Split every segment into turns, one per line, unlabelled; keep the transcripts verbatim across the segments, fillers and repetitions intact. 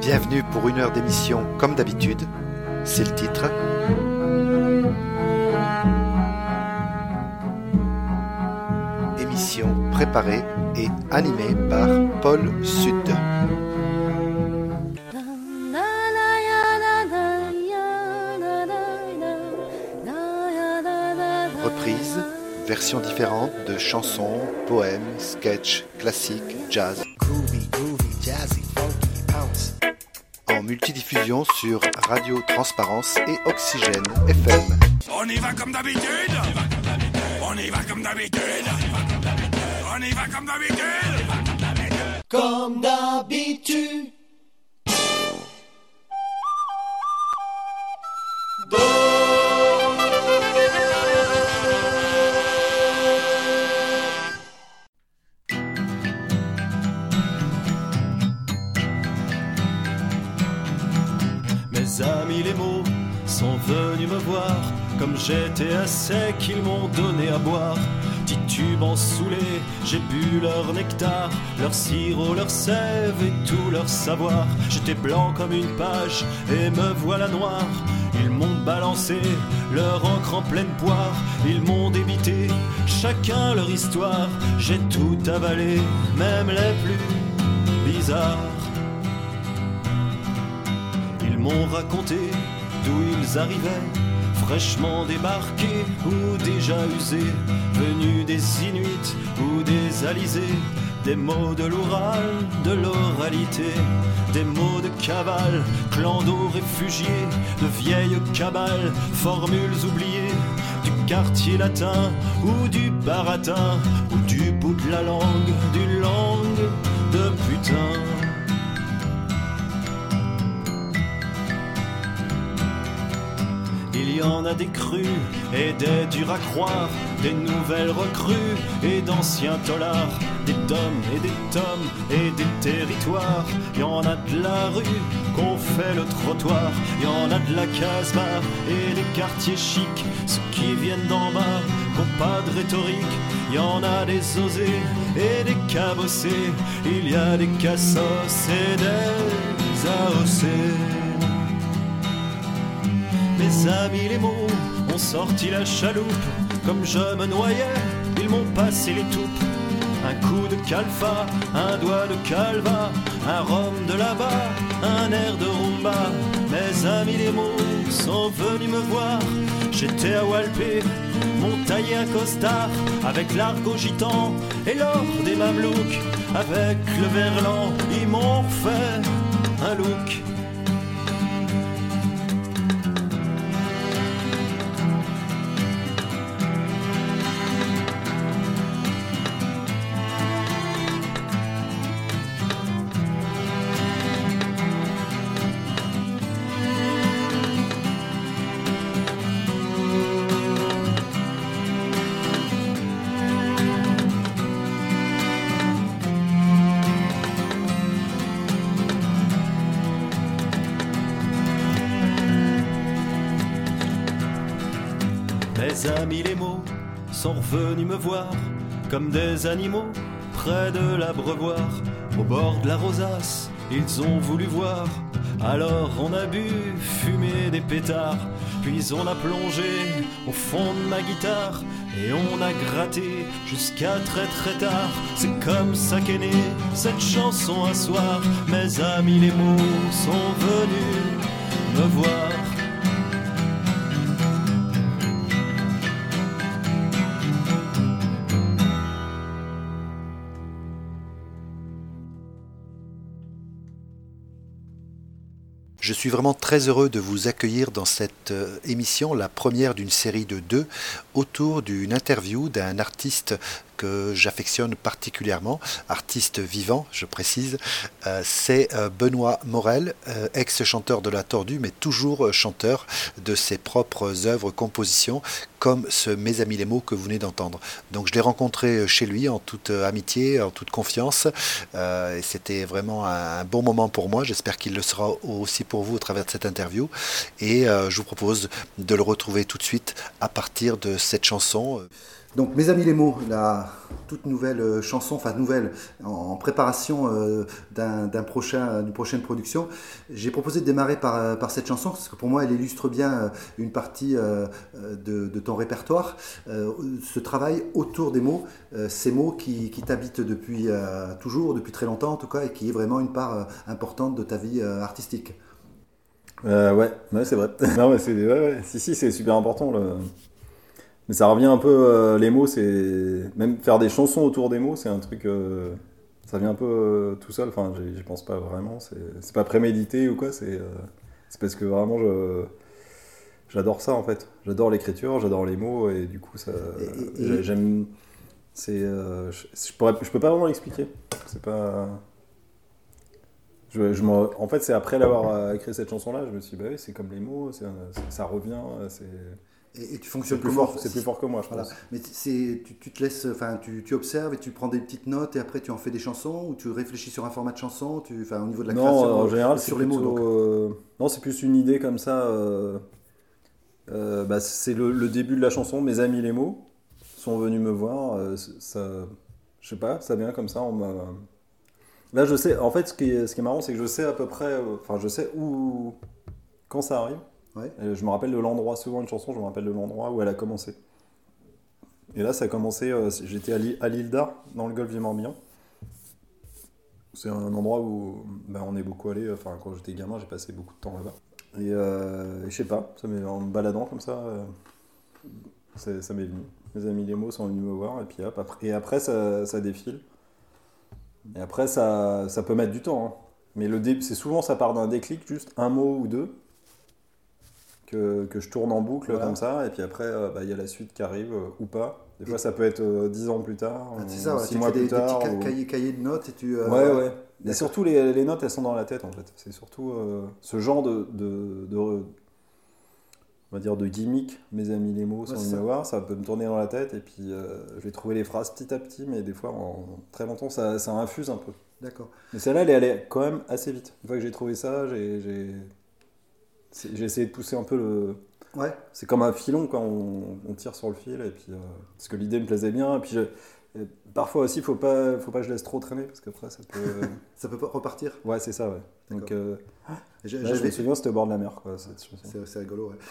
Bienvenue pour une heure d'émission comme d'habitude, c'est le titre. Émission préparée et animée par Paul Sud. Reprise, versions différentes de chansons, poèmes, sketchs, classiques, jazz.
Groovy, groovy, jazzy, funky, bounce.
En multidiffusion sur Radio Transparence et Oxygène F M.
On y va comme d'habitude. On y va comme d'habitude. On y va comme d'habitude.
Comme d'habitude.
Mes amis les mots sont venus me voir. Comme j'étais à sec, ils m'ont donné à boire. Titubant saoulé, j'ai bu leur nectar, leur sirop, leur sève et tout leur savoir. J'étais blanc comme une page et me voilà noir. Ils m'ont balancé leur encre en pleine poire. Ils m'ont débité chacun leur histoire. J'ai tout avalé, même les plus bizarres. Ils m'ont raconté d'où ils arrivaient, fraîchement débarqués ou déjà usés, venus des Inuits ou des Alizés, des mots de l'Oural, de l'oralité, des mots de cavale, clando réfugiés, de vieilles cabales, formules oubliées, du quartier latin ou du baratin, ou du bout de la langue, du langue de putain. Il y en a des crus et des durs à croire, des nouvelles recrues et d'anciens tolards, des dômes et des tomes et des territoires. Il y en a de la rue qu'on fait le trottoir, il y en a de la casse-barre et des quartiers chics, ceux qui viennent d'en bas, qu'ont pas de rhétorique. Il y en a des osés et des cabossés, il y a des cassos et des A O C. Mes amis les mots ont sorti la chaloupe. Comme je me noyais, ils m'ont passé les toupes. Un coup de calfa, un doigt de calva, un rhum de là-bas, un air de rumba. Mes amis les mots sont venus me voir. J'étais à Walpé, m'ont taillé un costard, avec l'argot gitan et l'or des mamelouks. Avec le verlan, ils m'ont fait un look. Mes amis les mots sont revenus me voir comme des animaux près de l'abreuvoir. Au bord de la rosace, ils ont voulu voir. Alors on a bu, fumé des pétards, puis on a plongé au fond de ma guitare et on a gratté jusqu'à très très tard. C'est comme ça qu'est née cette chanson un soir. Mes amis les mots sont venus me voir.
Je suis vraiment très heureux de vous accueillir dans cette euh, émission, la première d'une série de deux, autour d'une interview d'un artiste que j'affectionne particulièrement, artiste vivant, je précise, euh, c'est euh, Benoît Morel, euh, ex-chanteur de La Tordue, mais toujours euh, chanteur de ses propres œuvres, compositions, comme ce Mes amis les mots que vous venez d'entendre. Donc je l'ai rencontré chez lui en toute amitié, en toute confiance, euh, et c'était vraiment un, un bon moment pour moi. J'espère qu'il le sera aussi pour vous au travers de cette interview, et euh, je vous propose de le retrouver tout de suite à partir de cette chanson. Donc, Mes Amis les mots, la toute nouvelle chanson, enfin nouvelle, en préparation euh, d'un, d'un prochain, d'une prochaine production. J'ai proposé de démarrer par, par cette chanson, parce que pour moi, elle illustre bien une partie euh, de, de ton répertoire. Euh, ce travail autour des mots, euh, ces mots qui, qui t'habitent depuis euh, toujours, depuis très longtemps en tout cas, et qui est vraiment une part euh, importante de ta vie euh, artistique.
Euh, ouais, ouais, c'est vrai. non, mais c'est, ouais, ouais. Si, si, c'est super important. Le... Mais ça revient un peu, euh, les mots, c'est... Même faire des chansons autour des mots, c'est un truc... Euh... Ça vient un peu euh, tout seul, enfin, j'y, j'y pense pas vraiment. C'est, c'est pas prémédité ou quoi, c'est, euh... c'est parce que vraiment, je... j'adore ça, en fait. J'adore l'écriture, j'adore les mots, et du coup, ça... Et, et... J'aime... C'est... Euh... Je, je, pourrais... je peux pas vraiment l'expliquer. C'est pas... Je, je en fait, c'est après l'avoir écrit cette chanson-là, je me suis dit, bah oui, c'est comme les mots, c'est, c'est, ça revient, c'est...
Et, et tu fonctionnes
c'est plus
comment
fort, c'est plus fort que moi, je
voilà.
pense.
Mais c'est, tu, tu te laisses, enfin, tu, tu observes et tu prends des petites notes et après tu en fais des chansons ou tu réfléchis sur un format de chanson, tu, enfin, au niveau de la
non,
création.
En général,
sur
c'est
les
plutôt,
mots. Donc.
Euh, non, c'est plus une idée comme ça. Euh, euh, bah, c'est le, le début de la chanson. Mes amis les mots sont venus me voir. Euh, ça, je sais pas, ça vient comme ça. On m'a... Là, je sais. En fait, ce qui est, ce qui est marrant, c'est que je sais à peu près. Enfin, euh, je sais où, quand ça arrive. Ouais. Je me rappelle de l'endroit, souvent une chanson, je me rappelle de l'endroit où elle a commencé. Et là, ça a commencé, euh, j'étais à l'île, à l'île d'Ar, dans le golfe du Morbihan. C'est un endroit où ben, on est beaucoup allé, enfin quand j'étais gamin, j'ai passé beaucoup de temps là-bas. Et, euh, et je sais pas, ça m'est, en me baladant comme ça, euh, ça, ça m'est venu. Mes amis les mots sont venus me voir, et puis hop, après, et après ça, ça défile. Et après, ça, ça peut mettre du temps, hein. Mais le début, c'est souvent, ça part d'un déclic, juste un mot ou deux. Que, que je tourne en boucle voilà. Comme ça, et puis après, il euh, bah, y a la suite qui arrive, euh, ou pas. Des fois, et ça peut être euh, dix ans plus tard, ah, c'est ça, ouais, six mois plus des, tard.
Des petits
ou...
cahiers, cahiers de notes, et tu... Euh,
ouais, ouais. ouais. Et surtout, les, les notes, elles sont dans la tête, en fait. C'est surtout euh, ce genre de, de, de... On va dire de gimmick, mes amis les mots, sans ouais, le voir, ça peut me tourner dans la tête, et puis euh, je vais trouver les phrases petit à petit, mais des fois, en très longtemps, ça, ça infuse un peu.
D'accord.
Mais celle-là, elle est allée quand même assez vite. Une fois que j'ai trouvé ça, j'ai, j'ai... j'ai essayé de pousser un peu le...
Ouais.
C'est comme un filon quand on, on tire sur le fil, et puis, euh, parce que l'idée me plaisait bien, et puis je, et parfois aussi il faut pas, faut pas que je laisse trop traîner, parce qu'après ça peut...
ça peut pas repartir.
Ouais, c'est ça, ouais. Donc euh,
je,
là, je me souviens, c'était au bord de la mer, quoi, cette chanson.
C'est, c'est rigolo, ouais.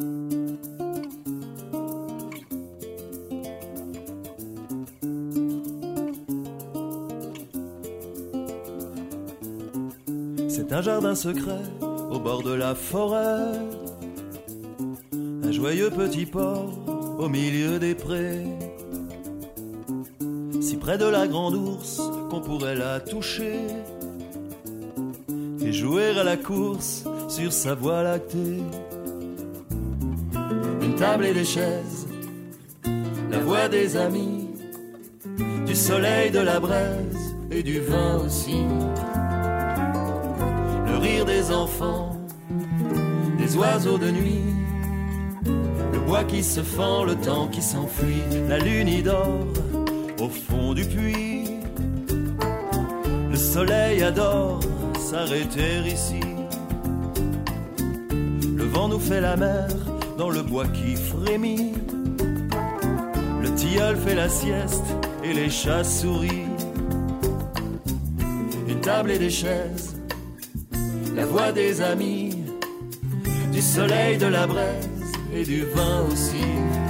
C'est un jardin secret au bord de la forêt, un joyeux petit port au milieu des prés, si près de la grande ours qu'on pourrait la toucher et jouer à la course sur sa voie lactée. Une table et des chaises, la voix des amis, du soleil, de la braise et du vin aussi, le rire des enfants, des oiseaux de nuit, le bois qui se fend, le temps qui s'enfuit, la lune y dort au fond du puits, le soleil adore s'arrêter ici, le vent nous fait la mer dans le bois qui frémit, le tilleul fait la sieste et les chats sourient, une table et des chaises, la voix des amis, du soleil, de la braise et du vin aussi,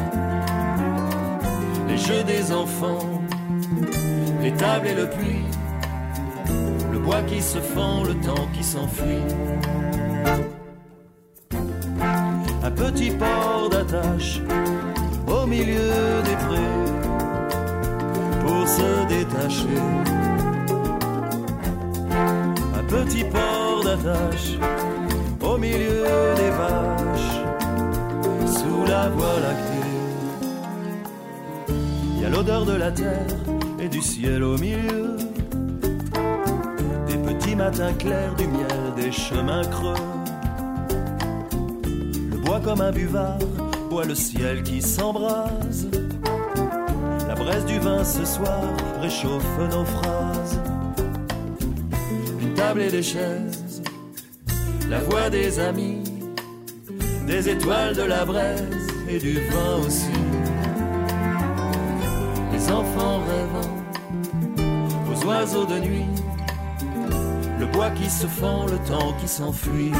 les jeux des enfants, les tables et le puits, le bois qui se fend, le temps qui s'enfuit. Un petit port d'attache au milieu des prés pour se détacher. Un petit port d'attache au milieu des vaches sous la voie lactée. Il y a l'odeur de la terre et du ciel au milieu, des petits matins clairs, du miel, des chemins creux. Comme un buvard, boit le ciel qui s'embrase. La braise du vin ce soir réchauffe nos phrases. Une table et des chaises, la voix des amis, des étoiles, de la braise et du vin aussi. les enfants rêvant, aux oiseaux de nuit, le bois qui se fend, le temps qui s'enfuit.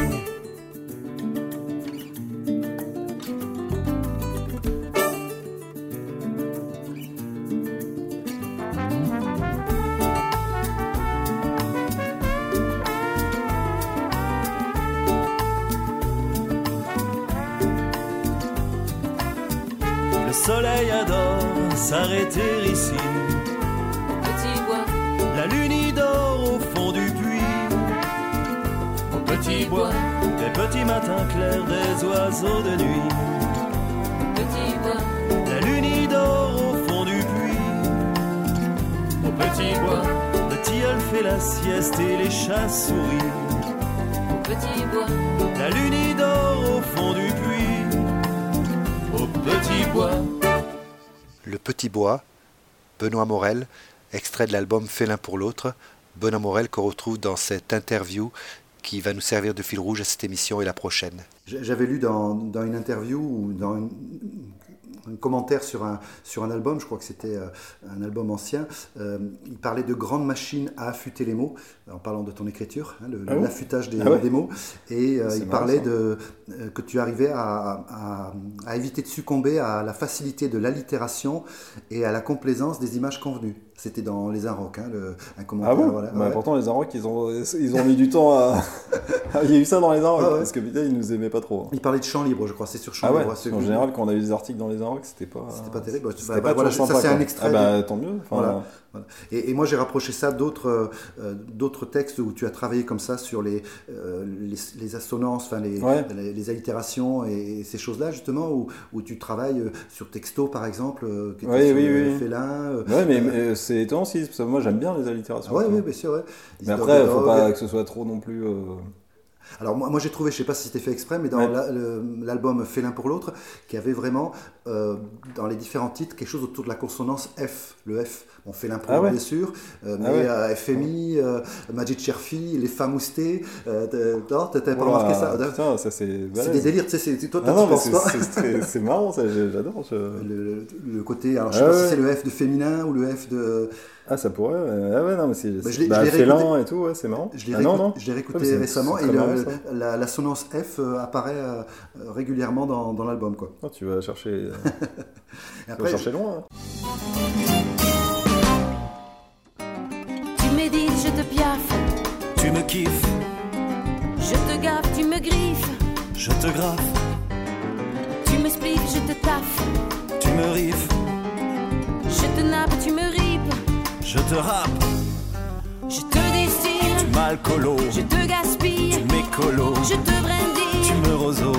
Le soleil adore s'arrêter ici.
Petit bois,
La lune y dort au fond du puits.
au petit bois,
Les petits matins clairs des oiseaux de nuit.
petit bois,
La lune y dort au fond du puits.
au petit bois,
Le tilleul fait la sieste et les chats sourient.
au petit bois,
La lune y dort au fond du puits. Au petit bois.
Le Petit Bois, Benoît Morel, extrait de l'album Fait l'un pour l'autre. Benoît Morel qu'on retrouve dans cette interview qui va nous servir de fil rouge à cette émission et la prochaine. J'avais lu dans, dans une interview ou dans une, un commentaire sur un, sur un album, je crois que c'était euh, un album ancien, euh, il parlait de grandes machines à affûter les mots, en parlant de ton écriture, hein, le,
Ah bon
l'affûtage des,
Ah ouais.
des mots, et euh,
C'est
il
marrant,
parlait
ça.
de, euh, que tu arrivais à, à, à éviter de succomber à la facilité de l'allitération et à la complaisance des images convenues. C'était dans Les Inrocks, hein, le, un commentaire.
Ah bon
voilà,
Bah,
ouais.
Pourtant, les Inrocks, ils ont, ils ont mis du temps à. Il y a eu ça dans les Inrocks,
Ah ouais.
parce que putain, ils nous aimaient pas trop.
Il parlait de chant libre, je crois, c'est sur chant
Ah ouais,
libre.
parce
c'est-
qu'en général, quand on a eu des articles dans les Inrocks, c'était pas.
C'était pas terrible.
C'était
Bah,
pas
voilà,
toujours
ça,
sympa,
c'est un
quoi.
extrait
Ah bah,
du-
tant mieux. Enfin,
Voilà. Voilà. Et, et moi j'ai rapproché ça d'autres euh, d'autres textes où tu as travaillé comme ça sur les, euh, les, les assonances, enfin les,
Ouais.
les, les allitérations et, et ces choses-là justement où, où tu travailles euh, sur Texto par exemple, euh, qui était
Oui,
sur
oui,
le
oui.
Félin. euh,
Ouais, mais,
euh,
mais c'est étonnant aussi, parce que moi j'aime bien les allitérations.
ouais,
quoi.
oui, bien sûr. Ouais.
Mais
Dog
après,
Dog.
faut pas que ce soit trop non plus. euh,
Alors moi, moi j'ai trouvé, je sais pas si c'était fait exprès, mais dans
Ouais.
la- le- l'album Fait l'un pour l'autre, qui avait vraiment euh, dans les différents titres quelque chose autour de la consonance F, le F. On fait l'un pour
Ah
l'autre
ouais.
bien sûr, euh, mais
Ah ouais.
euh, F M I, euh, Majid Cherfi, les femmes oustées, euh, t'as- non, t'avais pas
oh là,
remarqué ça?
Putain, ça c'est.
C'est
balèze.
des délires, tu sais, c'est- toi,
Ah
toi,
non,
tu
mais
penses
c'est,
pas.
c'est, très- c'est marrant, ça, j'adore. je-
Le, le côté, alors je sais
Ah
pas
ouais.
si c'est le F de féminin ou le F de.
Ah, ça pourrait. ouais. Ah ouais, non, mais c'est.
Bah, je
c'est-
l'ai- je
bah,
l'ai
félin
réécouté.
et tout, ouais, c'est marrant.
Je l'ai
ah non,
réécou-
non.
je l'ai réécouté
Ouais, mais c'est-
récemment
c'est
et
très
le-
marrant,
le-
ça.
la, la sonance F euh, apparaît euh, euh, régulièrement dans, dans l'album, quoi.
Oh, tu vas chercher, euh,
Et
tu vas
après,
chercher loin. hein.
tu médites, je te piaffe,
Tu me kiffes,
je te gaffe, tu me griffes,
je te graffe,
tu me spliffes, je te taffe,
tu me riffes,
je te nappe, tu me ripes,
je te rappe,
je te destine,
tu m'alcoolo,
je te gaspille,
tu m'écolo,
je te brindille,
tu me roseau,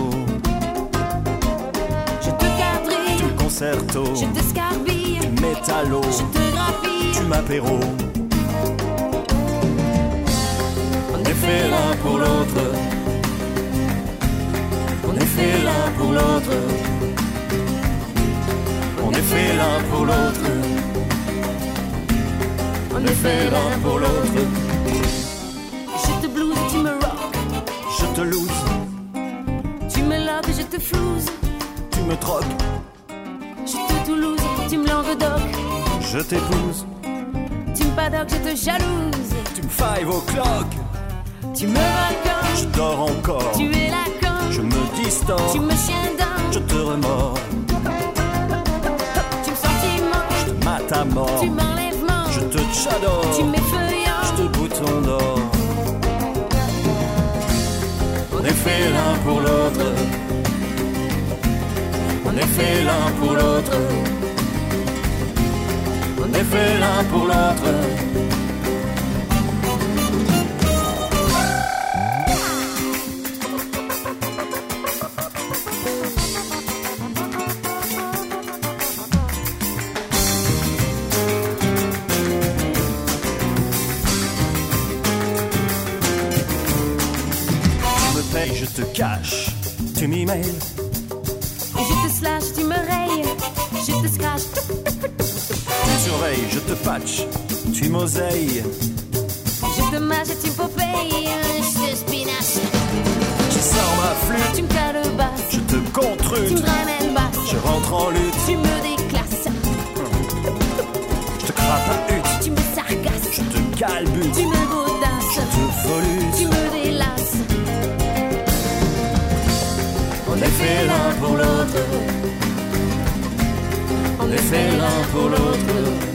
je te quadrille,
tu concerto,
je te scarbille,
tu métallo,
je te grappille.
tu m'apéro. On est fait l'un pour l'autre, on est fait l'un pour l'autre, on est fait l'un pour l'autre, on est fait l'un pour l'autre.
Je te blouse, tu me rock,
Je te loose,
tu me loques, je te flouze,
tu me troques,
je te toulouse, tu me languedoc,
je t'épouse,
tu me paddock, je te jalouse,
tu me five o'clock,
tu me racontes,
je dors encore,
tu es la con,
je me distends,
tu me chien down,
je te remords,
tu me sentiments,
je te mate à mort,
tu m'enlèvements,
je te chadore,
tu m'effeuillant,
je te bouton d'or. On est fait l'un pour l'autre, on est fait l'un pour l'autre, on est fait l'un pour l'autre. Tu me payes, je te cache, tu m'emails,
et je te slash, tu me rayes, je te scratch,
tu surveilles, je te patch, tu m'oseilles,
je te mâche, tu me popeyes, je te spinache,
je sors ma flûte,
tu me calebasses,
je te
tu me
contrute,
ramènes basse,
je rentre en lutte,
tu me déclasses,
calbutes,
Tu me godasses,
te volutes.
tu me délasses.
On est fait l'un pour l'autre, on est fait l'un pour l'autre,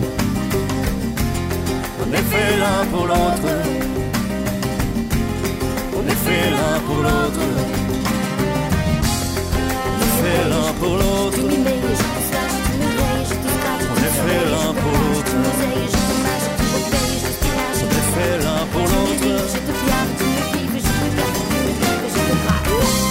on est fait l'un pour l'autre, on est fait l'un pour l'autre, on est fait l'un pour l'autre,
Tu m'éveilles, je te slash, tu me veilles, je te scratch.
on est fait l'un pour l'autre,
Tu m'oseilles, je te mâche, tu me payes, je te spinach.
on est fait l'un pour
Tu me
l'autre.
ris, je te fiable, tu me kiffes, je te garde, tu me kiffes, je te craque.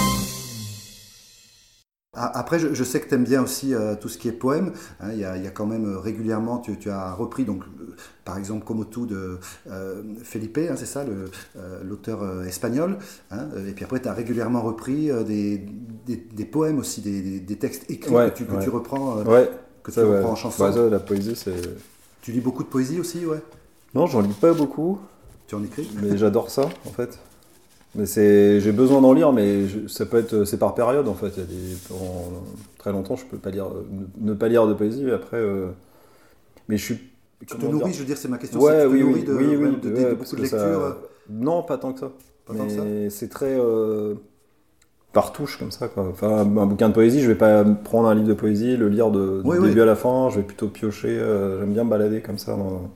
Ah, Après, je, je sais que tu aimes bien aussi euh, tout ce qui est poème. Hein, Il y, a, il y a quand même euh, régulièrement, tu, tu as repris, donc, euh, par exemple, Komotu de euh, Felipe, hein, c'est ça, le, euh, l'auteur euh, espagnol. Hein, et puis après, tu as régulièrement repris euh, des, des, des poèmes aussi, des, des, des textes écrits
Ouais,
que, tu, que
ouais.
tu reprends, euh,
Ouais,
que tu
ça, ouais.
reprends en chanson.
Bah, ça, la poésie, c'est.
Tu lis beaucoup de poésie aussi, ouais.
Non, j'en lis pas beaucoup,
Tu en écris.
mais j'adore ça, en fait. Mais c'est, j'ai besoin d'en lire, mais je- ça peut être, c'est par période, en fait. Il y a des, pendant très longtemps, je peux pas lire, ne, ne pas lire de poésie. Après, euh, mais je suis.
Tu te
comment
nourris,
dire
je veux dire, c'est ma question.
Ouais,
c'est que tu
oui,
te
oui,
nourris de,
oui, oui,
ouais, de, de- de
ouais,
beaucoup
parce
de
que ça-
lectures. euh,
Non, pas tant que ça.
Pas tant que ça.
Mais c'est très euh, par touche comme ça, quoi. Enfin, un bouquin de poésie, je vais pas prendre un livre de poésie, le lire de, du
Oui,
début
oui.
à la fin. Je vais plutôt piocher. euh, j'aime bien me balader comme ça. Dans...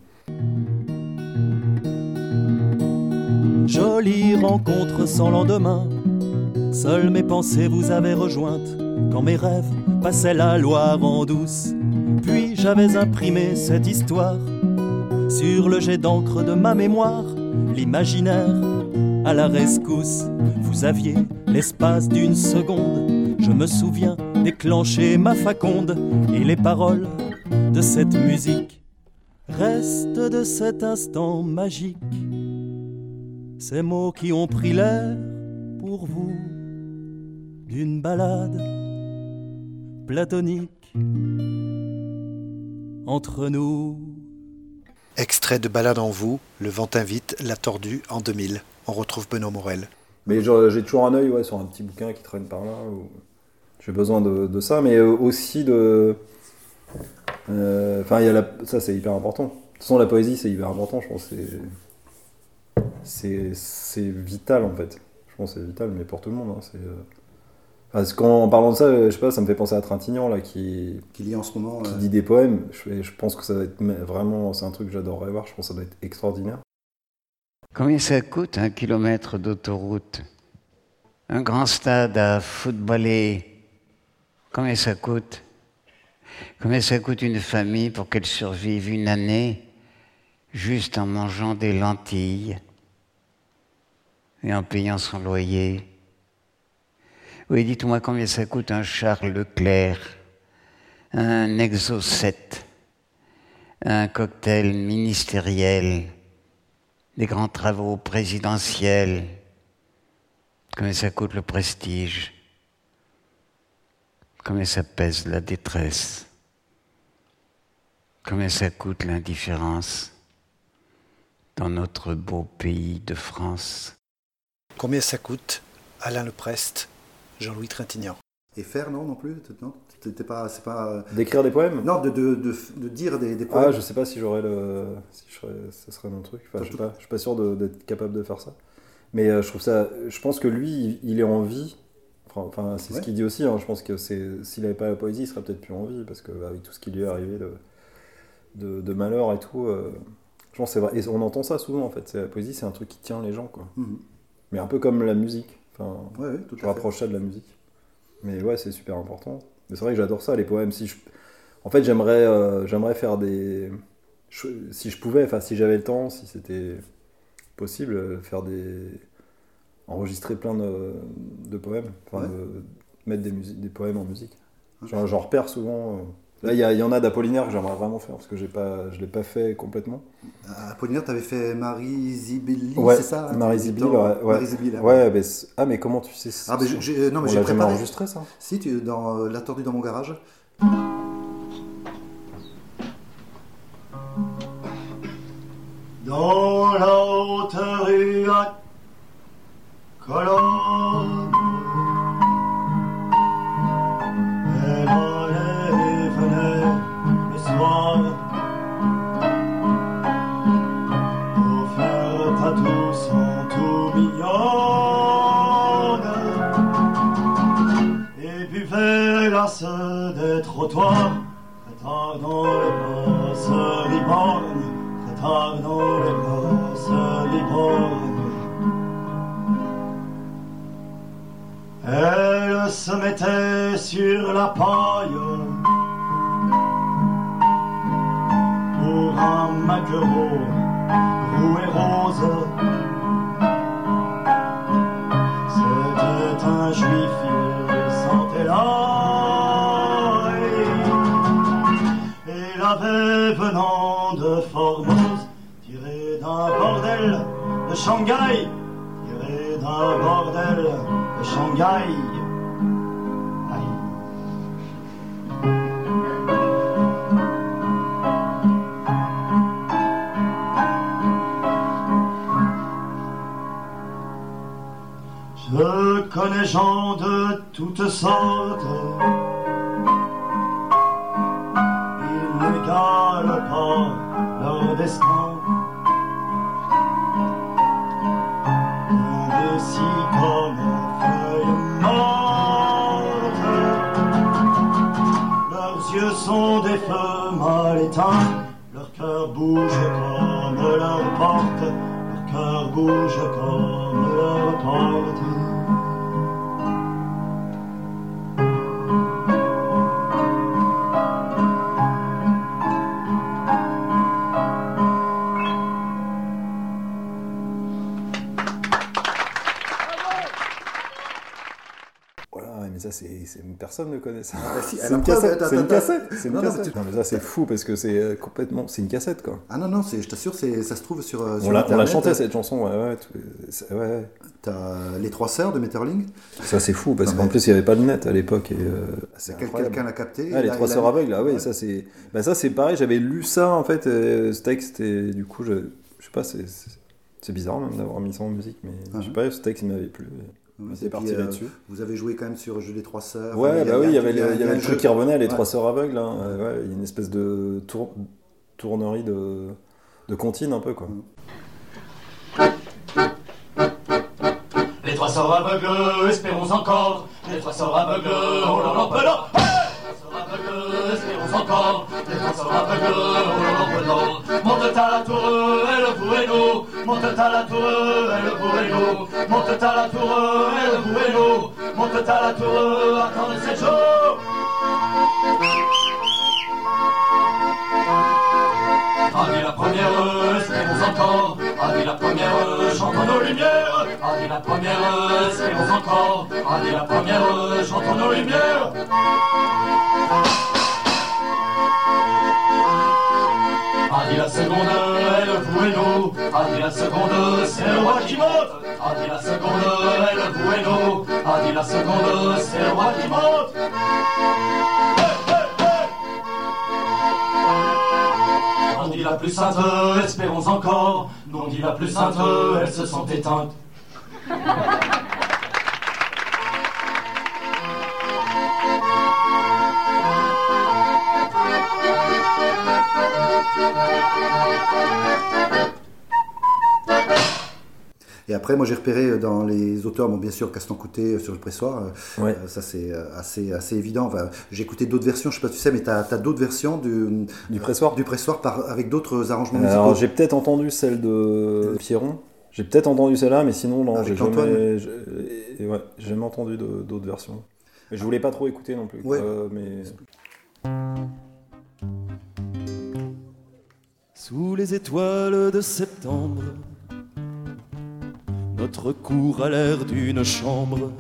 Jolie rencontre sans lendemain. Seules mes pensées vous avaient rejointe quand mes rêves passaient la Loire en douce. Puis j'avais imprimé cette histoire sur le jet d'encre de ma mémoire. L'imaginaire à la rescousse. Vous aviez l'espace d'une seconde. Je me souviens déclencher ma faconde et les paroles de cette musique restent de cet instant magique. Ces mots qui ont pris l'air pour vous d'une balade platonique entre nous.
Extrait de Balade en vous, Le vent t'invite, La tordue en deux mille. On retrouve Benoît Morel.
Mais genre, j'ai toujours un œil ouais, sur un petit bouquin qui traîne par là. Où... J'ai besoin de, de ça, mais euh, aussi de. Enfin, euh, il y a la... ça c'est hyper important. De toute façon, la poésie c'est hyper important, je pense. C'est, c'est, c'est vital en fait. Je pense que c'est vital, mais pour tout le monde. Hein, c'est, euh... Parce qu'en en parlant de ça, je sais pas, ça me fait penser à Trintignant là qui,
Qui lit en ce moment.
qui
euh,
dit des poèmes. Je, je pense que ça va être vraiment, c'est un truc que j'adorerais voir. Je pense que ça doit être extraordinaire.
Combien ça coûte un kilomètre d'autoroute? Un grand stade à footballer, combien ça coûte? Combien ça coûte une famille pour qu'elle survive une année juste en mangeant des lentilles et en payant son loyer? Oui, dites-moi combien ça coûte un Charles Leclerc, un Exocet, un cocktail ministériel, des grands travaux présidentiels. Combien ça coûte le prestige? Combien ça pèse la détresse? Combien ça coûte l'indifférence dans notre beau pays de France?
Combien ça coûte Alain Leprest, Jean-Louis Trintignant. Et faire, non, non plus non, t'es pas, c'est pas... euh,
D'écrire des poèmes?
Non, de, de, de, de dire des, des poèmes.
Ah, je sais pas si j'aurais le, si je serais... ça serait mon truc. Enfin, je sais pas, je suis pas sûr de- d'être capable de faire ça. Mais euh, je trouve ça, je pense que lui, il il est en vie. Enfin, enfin, c'est
Ouais.
ce qu'il dit aussi. Hein. Je pense que c'est, s'il avait pas la poésie, il serait peut-être plus en vie parce que avec tout ce qui lui est arrivé de, de, de malheur et tout, euh, je pense que c'est vrai. Et on entend ça souvent en fait. C'est, la poésie, c'est un truc qui tient les gens, quoi.
Mhm.
Mais un peu comme la musique. Enfin,
Ouais, ouais, tout
je
à fait.
rapproche ça de la musique. Mais ouais, c'est super important. Mais c'est vrai que j'adore ça, les poèmes. Si je... En fait, j'aimerais, euh, j'aimerais faire des... je- Si je pouvais, enfin, si j'avais le temps, si c'était possible, euh, faire des... enregistrer plein de, de poèmes. Enfin,
Ouais.
de... mettre des, musiques, des poèmes en musique. J'en, j'en repère souvent. euh. Là, il y, a- il y en a d'Apollinaire que j'aimerais vraiment faire, parce que j'ai pas... je l'ai pas fait complètement.
À Apollinaire, t'avais fait Marie Zibelli,
Ouais,
c'est ça hein,
Marie
t'as dit
Zibille,
dans-
ouais. ouais.
Marie Zibille, hein.
Ouais, mais c'est- ah, mais comment tu sais
Ah, mais j'ai- j'ai- non, mais
on
j'ai
l'a jamais
préparé.
enregistré, ça?
Si, tu, dans euh, La tordue dans mon garage.
Dans la haute rue à Cologne, elle allait et venait le soir. terrasses des trottoirs, très tard dans les brasseries bornes, très tard dans les brasseries bornes. Elle se mettait sur la paille pour un maquereau roux et rose. C'était un juif, il sentait l'ail. Il avait venant de Formose, tiré d'un bordel de Shanghai, tiré d'un bordel de Shanghai. Je connais gens de toutes sortes, ils n'égalent pas leur destin. Indécis comme feuilles mortes, leurs yeux sont des feux mal éteints, leur cœur bouge comme leur porte, leur cœur bouge comme leur porte.
Ça, c'est, c'est, personne ne connaît ça.
Ah, si,
c'est, une
preuve,
cassette,
t'as,
c'est
t'as,
une
t'as,
cassette. C'est une
non,
cassette.
Non, tu...
non, mais ça, c'est fou parce que c'est complètement. C'est une cassette, quoi.
Ah non, non, c'est, je t'assure, c'est, ça se trouve sur.
On,
sur
l'a,
Internet.
on l'a chanté cette chanson, ouais, ouais. Tout, ouais.
T'as Les Trois Sœurs de Metterling.
Ça, c'est fou parce non, qu'en mais... plus, il n'y avait pas de net à l'époque. Et, euh,
c'est Quel, quelqu'un l'a capté.
Ah, les Trois Sœurs aveugles, là, ouais, ouais. Ça, c'est... Bah, ça, c'est pareil, j'avais lu ça, en fait, euh, ce texte, et du coup, je, je sais pas, c'est, c'est, c'est bizarre même d'avoir mis ça en musique, mais uh-huh. je sais pas, ce texte, il m'avait plu.
Ouais, c'est parti euh, là-dessus. Vous avez joué quand même sur Jeu des Trois Sœurs.
Ouais,
enfin,
bah
il y a,
oui, il y avait,
il y a,
il y avait le truc qui revenait, les
ouais.
Trois Sœurs aveugles. Hein. Ouais, il y a une espèce de tour, tournerie de, de comptine un peu, quoi.
Les Trois Sœurs aveugles, espérons encore. Les Trois Sœurs aveugles, on l'en empêche. Les Trois Sœurs aveugles, espérons encore. Les Trois Sœurs aveugles, on l'en empêche. Monte à la tour, elle vous et nous. Monte à la tour, elle vous et nous. Monte à la tour, elle vous et nous. Monte à la tour, attendez sept jours. Ravi la première, espérons encore. Ravi la première, chantons nos lumières. Ravi la première, espérons encore. Ravi la première, chantons nos lumières. Ravi la seconde, elle vous et nous. Ravi la seconde, c'est le roi qui monte. Ravi la seconde, elle vous et nous. Ravi la seconde, c'est le roi qui monte. On dit la plus sainte, espérons encore. Non, on dit la plus sainte, elles se sont éteintes.
Et après, moi j'ai repéré dans les auteurs, bon, bien sûr, Castan Coutet sur le pressoir,
ouais.
euh, ça c'est assez, assez évident. Enfin, j'ai écouté d'autres versions, je sais pas si tu sais, mais tu as d'autres versions du,
du pressoir,
euh, du pressoir par, avec d'autres arrangements musicaux.
Alors j'ai peut-être entendu celle de Pierron, j'ai peut-être entendu celle-là, mais sinon, non, avec j'ai jamais, j'ai, ouais, j'ai jamais entendu de, d'autres versions. Mais je voulais pas trop écouter non plus.
Ouais.
Euh, mais...
Sous les étoiles de septembre, notre cour a l'air d'une chambre,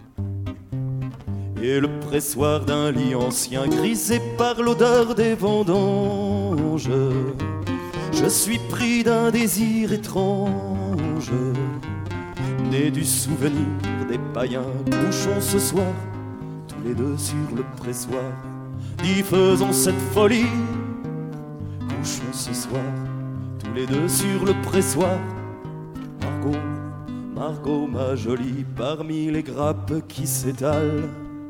et le pressoir d'un lit ancien grisé par l'odeur des vendanges. Je suis pris d'un désir étrange, né du souvenir des païens. Couchons ce soir, tous les deux sur le pressoir, dis faisons cette folie. Couchons ce soir, tous les deux sur le pressoir. Margot, Margot, ma jolie, parmi les grappes qui s'étalent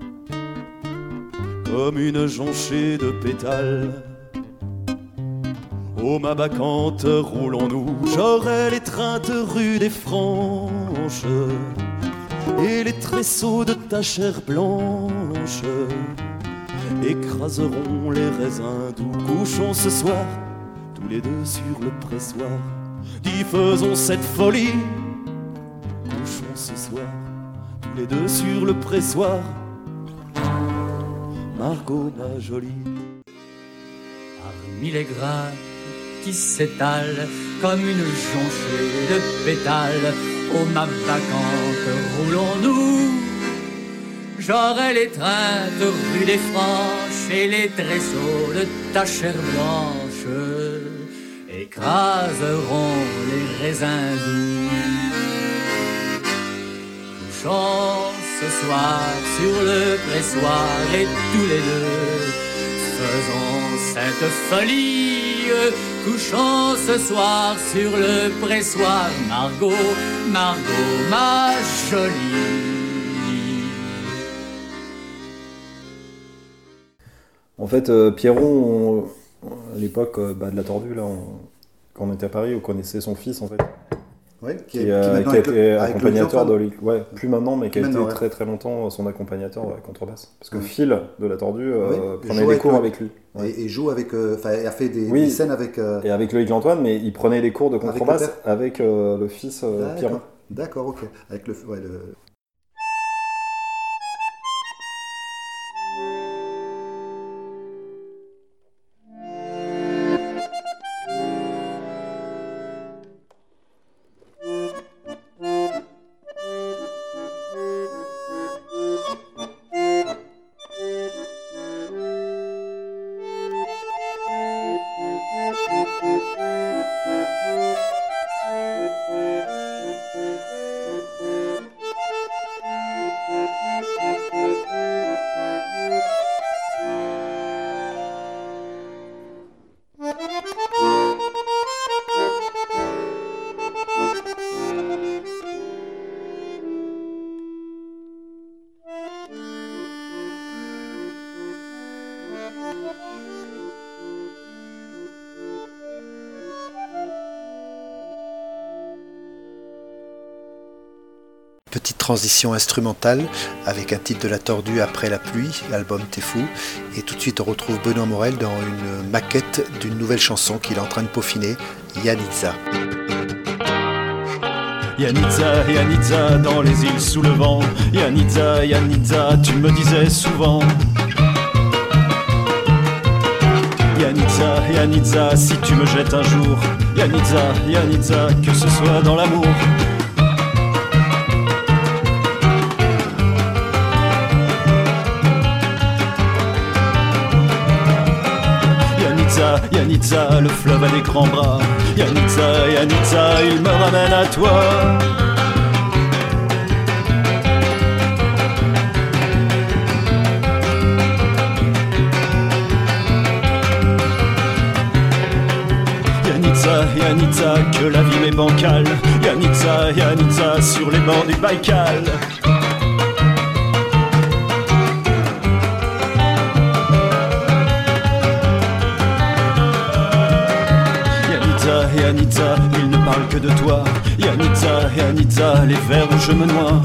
comme une jonchée de pétales. Ô ma bacchante, roulons-nous, j'aurai l'étreinte rude et franche, et les tresseaux de ta chair blanche. écraseront les raisins doux. Couchons ce soir, tous les deux sur le pressoir. Dis faisons cette folie. Couchons ce soir, tous les deux sur le pressoir. Margot, ma jolie.
Parmi les grains qui s'étalent comme une jonchée de pétales, ô ma vacante, roulons-nous. J'aurai l'étreinte rue des Franches et les tréteaux de ta chair blanche écraseront les raisins doux. Couchons ce soir sur le pressoir et tous les deux faisons cette folie. Couchons ce soir sur le pressoir, Margot, Margot, ma jolie.
En fait, euh, Pierron, on- à l'époque euh, bah, de la Tordue, là, on- quand on était à Paris, on connaissait son fils, en fait.
Oui,
Qui, euh, qui a été accompagnateur de l'Olic- ouais, plus maintenant, mais qui a été
Maintenant, ouais.
très très longtemps son accompagnateur ouais, contrebasse. Parce que
Ouais.
Phil de la Tordue euh,
Oui,
prenait
joue
des
avec
cours
le-
avec lui. Ouais.
Et, et joue avec. euh, Enfin, a fait des,
Oui.
des scènes avec. euh,
Et avec Loïc Antoine, mais il prenait des cours de
Avec le
contrebasse
père.
avec, euh, le fils euh, Pierron.
D'accord, d'accord, ok. Avec le. Ouais, le... Petite transition instrumentale avec un titre de La Tordue après la pluie, l'album T'es fou. Et tout de suite on retrouve Benoît Morel dans une maquette d'une nouvelle chanson qu'il est en train de peaufiner, Yanitza.
Yanitza, Yanitza, dans les îles sous le vent. Yanitza, Yanitza, tu me disais souvent. Yanitza, Yanitza, si tu me jettes un jour. Yanitza, Yanitza, que ce soit dans l'amour. Yanitza, Yanitza, le fleuve a des grands bras. Yanitza, Yanitza, il me ramène à toi. Yanitza, Yanitza, que la vie m'est bancale. Yanitza, Yanitza, sur les bords du Baïkal. Yanitza, Yanitza, il ne parle que de toi. Yanitza, Yanitza, les vers où je me noie.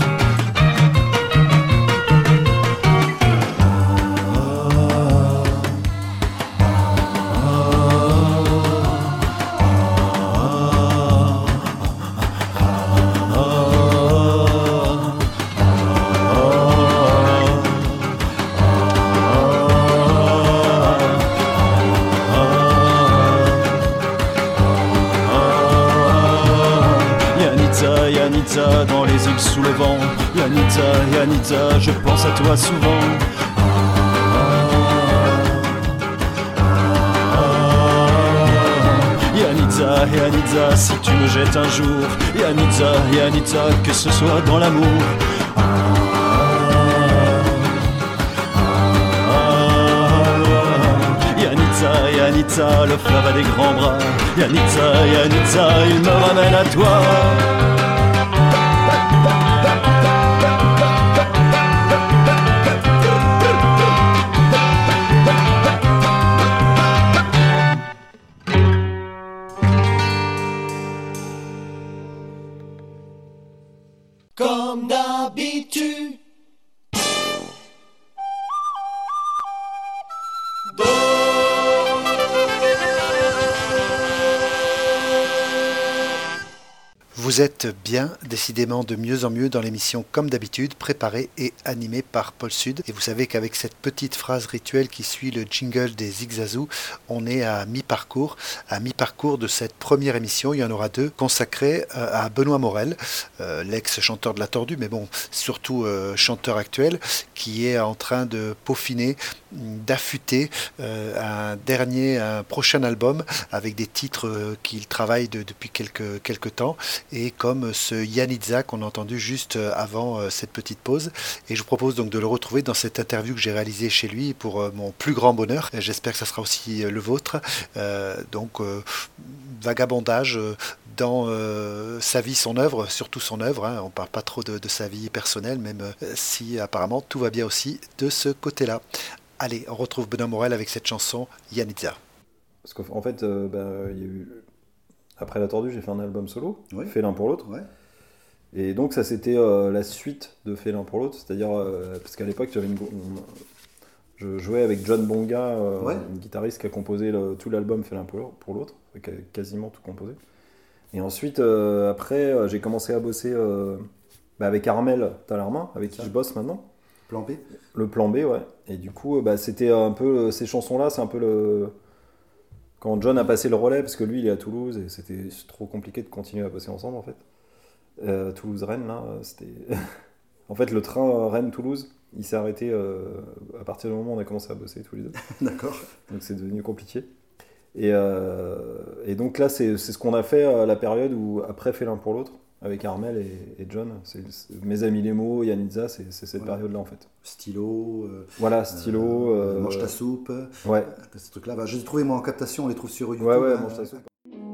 Yanitza, Yanitza, dans les îles sous le vent. Yanitza, Yanitza, je pense à toi souvent. Yanitza, Yanitza, si tu me jettes un jour. Yanitza, Yanitza, que ce soit dans l'amour. Yanitza, Yanitza, le fleuve a des grands bras. Yanitza, Yanitza, il me ramène à toi.
Comme d'habitude.
Vous êtes bien, décidément de mieux en mieux dans l'émission Comme d'habitude, préparée et animée par Paul Sud. Et vous savez qu'avec cette petite phrase rituelle qui suit le jingle des Zigzazou, on est à mi-parcours. À mi-parcours de cette première émission, il y en aura deux consacrées à Benoît Morel, euh, l'ex-chanteur de La Tordue, mais bon, surtout euh, chanteur actuel, qui est en train de peaufiner, d'affûter euh, un dernier, un prochain album avec des titres euh, qu'il travaille de, depuis quelques, quelques temps, et comme ce Yanitza qu'on a entendu juste avant euh, cette petite pause. Et je vous propose donc de le retrouver dans cette interview que j'ai réalisée chez lui pour euh, mon plus grand bonheur. Et j'espère que ça sera aussi euh, le vôtre. Euh, donc euh, vagabondage euh, dans euh, sa vie, son œuvre, surtout son œuvre. Hein. On ne parle pas trop de, de sa vie personnelle, même euh, si apparemment tout va bien aussi de ce côté-là. Allez, on retrouve Benoît Morel avec cette chanson Yanitza.
Parce qu'en fait, euh, bah, y a eu... après La Tordue, j'ai fait un album solo,
oui.
Fait l'un pour l'autre.
Ouais.
Et donc ça c'était euh, la suite de Fait l'un pour l'autre, c'est-à-dire, euh, parce qu'à l'époque, j'avais une... je jouais avec John Bonga, euh,
ouais.
une guitariste qui a composé le... tout l'album Fait l'un pour l'autre, qui a quasiment tout composé. Et ensuite, euh, après, euh, j'ai commencé à bosser euh, bah, avec Armel Talarmin, avec qui je bosse maintenant.
Plan B.
Le plan B, ouais. Et du coup, bah, c'était un peu ces chansons-là, c'est un peu le. Quand John a passé le relais, parce que lui, il est à Toulouse et c'était trop compliqué de continuer à bosser ensemble, en fait. Euh, Toulouse-Rennes, là, c'était. En fait, le train Rennes-Toulouse, il s'est arrêté euh, à partir du moment où on a commencé à bosser tous les deux.
D'accord.
Donc c'est devenu compliqué. Et, euh, et donc là, c'est, c'est ce qu'on a fait à la période où, après, Fait l'un pour l'autre, avec Armel et, et John. C'est, c'est, mes amis les mots, Yanitza, c'est, c'est cette ouais. période-là, en fait.
Stylo. Euh,
voilà, stylo.
Euh,
euh,
mange ta soupe.
Ouais.
Ces trucs-là. Bah, je les ai trouvés, moi, en captation, on les trouve sur YouTube.
Ouais, ouais, mange ta soupe.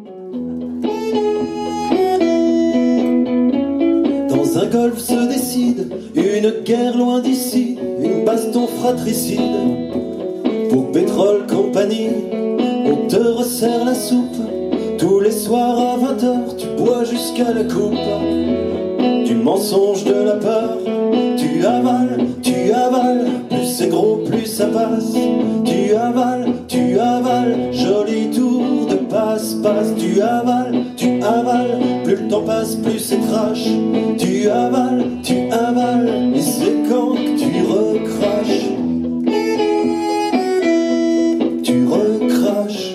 Dans un golfe se décide une guerre loin d'ici, une baston fratricide. Pour Pétrole Compagnie, on te resserre la soupe. Tous les soirs à vingt heures, tu bois jusqu'à la coupe. Du mensonge, de la peur, tu avales, tu avales. Plus c'est gros, plus ça passe. Tu avales, tu avales. Joli tour de passe-passe. Tu avales, tu avales. Plus le temps passe, plus c'est trash. Tu avales, tu avales. Et c'est quand que tu recraches. Tu recraches.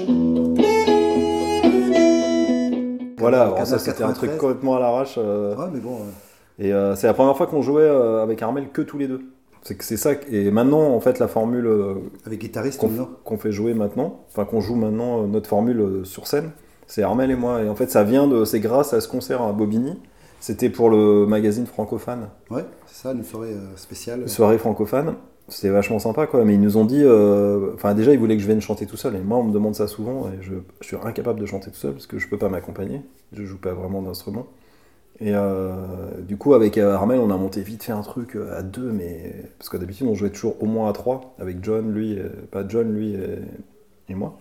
Voilà, alors ça c'était un truc complètement à l'arrache. Euh,
ouais, mais bon. Ouais.
Et euh, c'est la première fois qu'on jouait euh, avec Armel que tous les deux. C'est que c'est ça. Et maintenant, en fait, la formule euh,
avec guitariste
qu'on, qu'on fait jouer maintenant, enfin qu'on joue maintenant euh, notre formule euh, sur scène, c'est Armel et moi. Et en fait, ça vient de, c'est grâce à ce concert à Bobigny. C'était pour le magazine Francophone.
Ouais, c'est ça, une soirée euh, spéciale.
Une soirée francophone. C'était vachement sympa, quoi. Mais ils nous ont dit, enfin euh, déjà, ils voulaient que je vienne chanter tout seul. Et moi, on me demande ça souvent, et je, je suis incapable de chanter tout seul parce que je peux pas m'accompagner. Je joue pas vraiment d'instrument. Et euh, du coup, avec Armel, on a monté vite fait un truc à deux, mais parce que d'habitude, on jouait toujours au moins à trois, avec John, lui, et... pas John, lui et, et moi.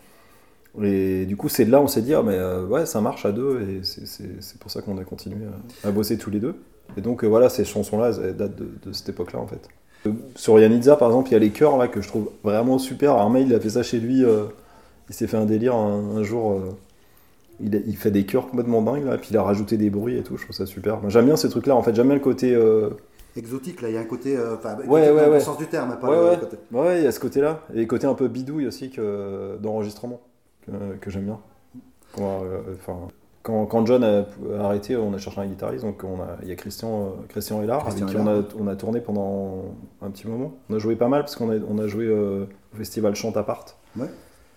Et du coup, c'est de là, on s'est dit, ah, mais euh, ouais, ça marche à deux, et c'est, c'est, c'est pour ça qu'on a continué à, à bosser tous les deux. Et donc, euh, voilà, ces chansons-là, elles datent de, de cette époque-là, en fait. Sur Yanitza, par exemple, il y a les chœurs là que je trouve vraiment super. Armel, il a fait ça chez lui. Euh, il s'est fait un délire un, un jour. Euh, il, a, il fait des chœurs complètement dingues là, puis il a rajouté des bruits et tout. Je trouve ça super. Moi, j'aime bien ces trucs-là. En fait, j'aime bien le côté euh...
exotique. Là, il y a un côté, euh,
ouais, ouais,
dans
ouais.
le sens du terme, pas
ouais,
le
ouais.
côté.
Ouais, il y a ce côté-là et le côté un peu bidouille aussi que d'enregistrement que, que j'aime bien. Enfin. Euh, Quand, quand John a arrêté, on a cherché un guitariste, donc on a, il y a Christian, Christian Hélard, Christian avec qui on a, on a tourné pendant un petit moment. On a joué pas mal, parce qu'on a, on a joué euh, au festival Chante à part.
Ouais.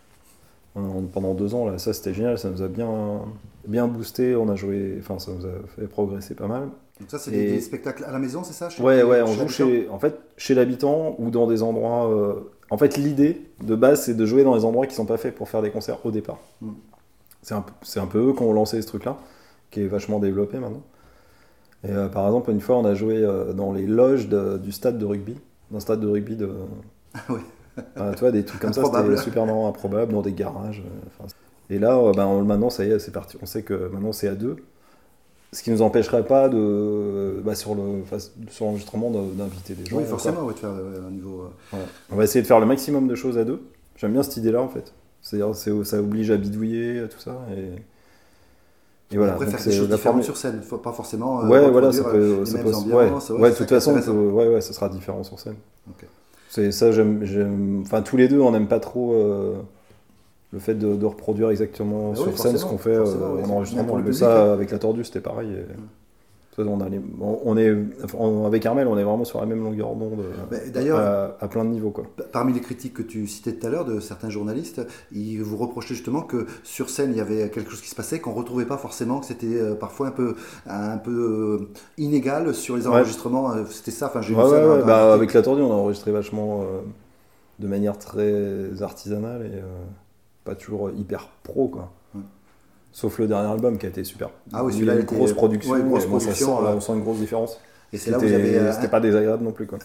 On, pendant deux ans, là, ça c'était génial, ça nous a bien, bien boosté, on a joué, enfin ça nous a fait progresser pas mal.
Donc ça c'est Et... des, des spectacles à la maison, c'est ça chez
Ouais, ouais,
chez
on joue chez, en fait, chez l'habitant ou dans des endroits... Euh, en fait, l'idée de base, c'est de jouer dans des endroits qui sont pas faits pour faire des concerts au départ. Mm. C'est un, c'est un peu eux qui ont lancé ce truc-là, qui est vachement développé maintenant. Et euh, par exemple, une fois, on a joué euh, dans les loges de, du stade de rugby, d'un stade de rugby de...
Ah oui.
Euh, tu vois, des trucs comme ça, c'était super marrant, improbable, dans des garages. Euh, et là, euh, ben, on, maintenant, ça y est, c'est parti. On sait que maintenant, c'est à deux. Ce qui ne nous empêcherait pas, de, bah, sur, le, sur l'enregistrement, de, d'inviter des gens.
Oui, forcément, ouais, de faire un niveau... Euh...
Ouais. On va essayer de faire le maximum de choses à deux. J'aime bien cette idée-là, en fait. C'est-à-dire, c'est, ça oblige à bidouiller, tout ça. Et, Et voilà,
on préfère
donc
des
c'est
choses
la
différentes
formule-
sur scène, faut pas forcément euh,
Ouais, voilà,
reproduire
ça peut,
les
ça
mêmes
peut-
ambiances.
ouais,
Ouais,
ouais, de
c'est
toute
ça qui est
façon, on
intéressant.
peut- ouais, ouais, ça sera différent sur scène.
Ok.
C'est ça, j'aime, j'aime, enfin tous les deux, on n'aime pas trop euh, le fait de, de reproduire exactement
Ah
sur
oui,
scène ce
forcément,
qu'on fait euh,
forcément, oui,
en
c'est
enregistrement.
bien pour le
Mais
public,
ça,
hein.
avec la tordue, c'était pareil. et- ça, on, a les- on- on est, enfin, on- avec Armel, on est vraiment sur la même longueur d'onde, euh,
Mais d'ailleurs-
à, à plein de niveaux, quoi.
Parmi les critiques que tu citais tout à l'heure de certains journalistes, ils vous reprochaient justement que sur scène il y avait quelque chose qui se passait, qu'on ne retrouvait pas forcément, que c'était euh, parfois un peu, un peu euh, inégal sur les
Ouais.
enregistrements. euh, C'était ça, enfin j'ai
Ouais,
vu ça
ouais,
dans-
ouais,
dans
bah,
la
avec
critique.
la tordue, on a enregistré vachement euh, de manière très artisanale et euh, pas toujours hyper pro, quoi.
Ouais.
Sauf le dernier album qui a été super.
Ah oui,
Il y
celui-là
a une
était-
grosse production,
ouais, grosse
et moi, ça
production,
sent- là,
ouais.
on sent une grosse différence.
Et c'est là où
C'était-
vous avez euh,
C'était pas désagréable non plus, quoi.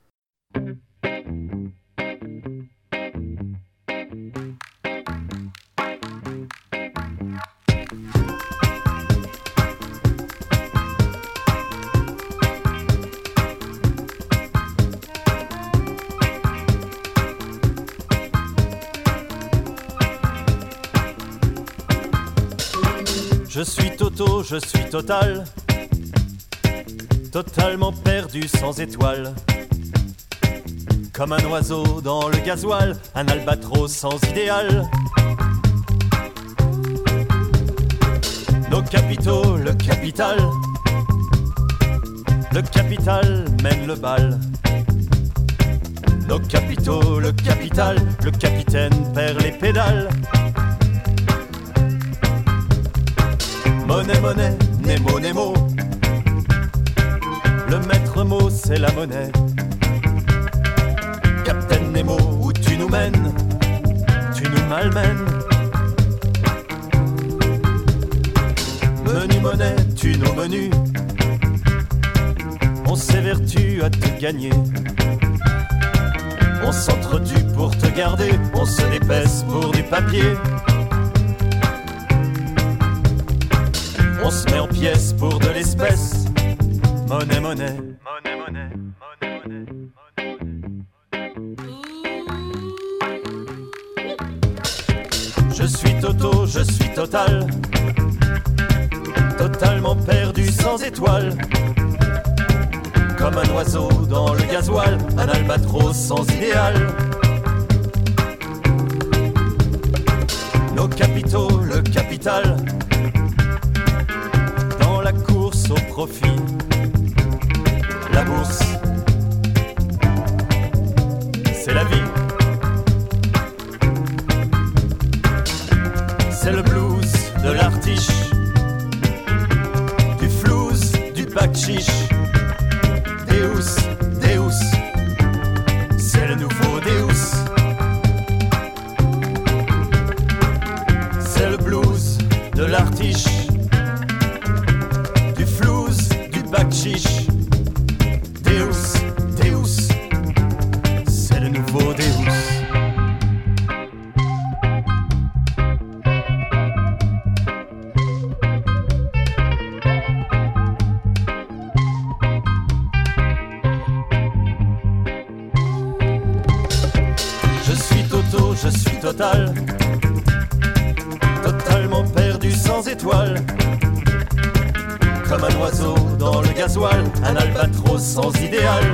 Je suis Toto, je suis total, totalement perdu sans étoile. Comme un oiseau dans le gasoil, un albatros sans idéal. Nos capitaux, le capital, le capital mène le bal. Nos capitaux, le capital, le capitaine perd les pédales. Monnaie, monnaie, Nemo, Nemo. Le maître mot, c'est la monnaie. Captain Nemo, où tu nous mènes, tu nous malmènes. Menu monnaie, tu nos menus. On s'évertue à te gagner. On s'entretue pour te garder, on se dépaisse pour du papier. On se met en pièces pour de l'espèce. Monnaie, monnaie. Monnaie, monnaie. Monnaie, monnaie. Je suis Toto, je suis total. Totalement perdu sans étoile. Comme un oiseau dans le gasoil, un albatros sans idéal. Nos capitaux, le capital. Dans la course au profit, la bourse, c'est la vie. C'est le blues de l'artiche, du flouze, du bac chiche. Deus, Deus, c'est le nouveau Deus. C'est le blues de l'artiche, du flouze, du bac chiche. Deus, Deus, c'est le nouveau Deus. Je suis Toto, je suis total, totalement perdu sans étoile. Comme un oiseau dans le gasoil, un albatros sans idéal.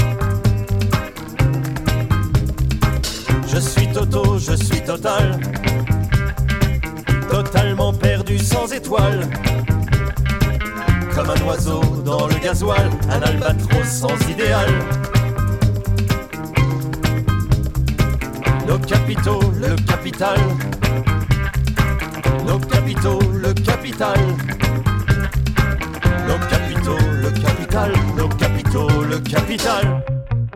Je suis Toto, je suis total, totalement perdu sans étoile. Comme un oiseau dans le gasoil, un albatros sans idéal. Nos capitaux, le capital. Nos capitaux, le capital. Nos capitaux, le capital. Nos capitaux, le capital.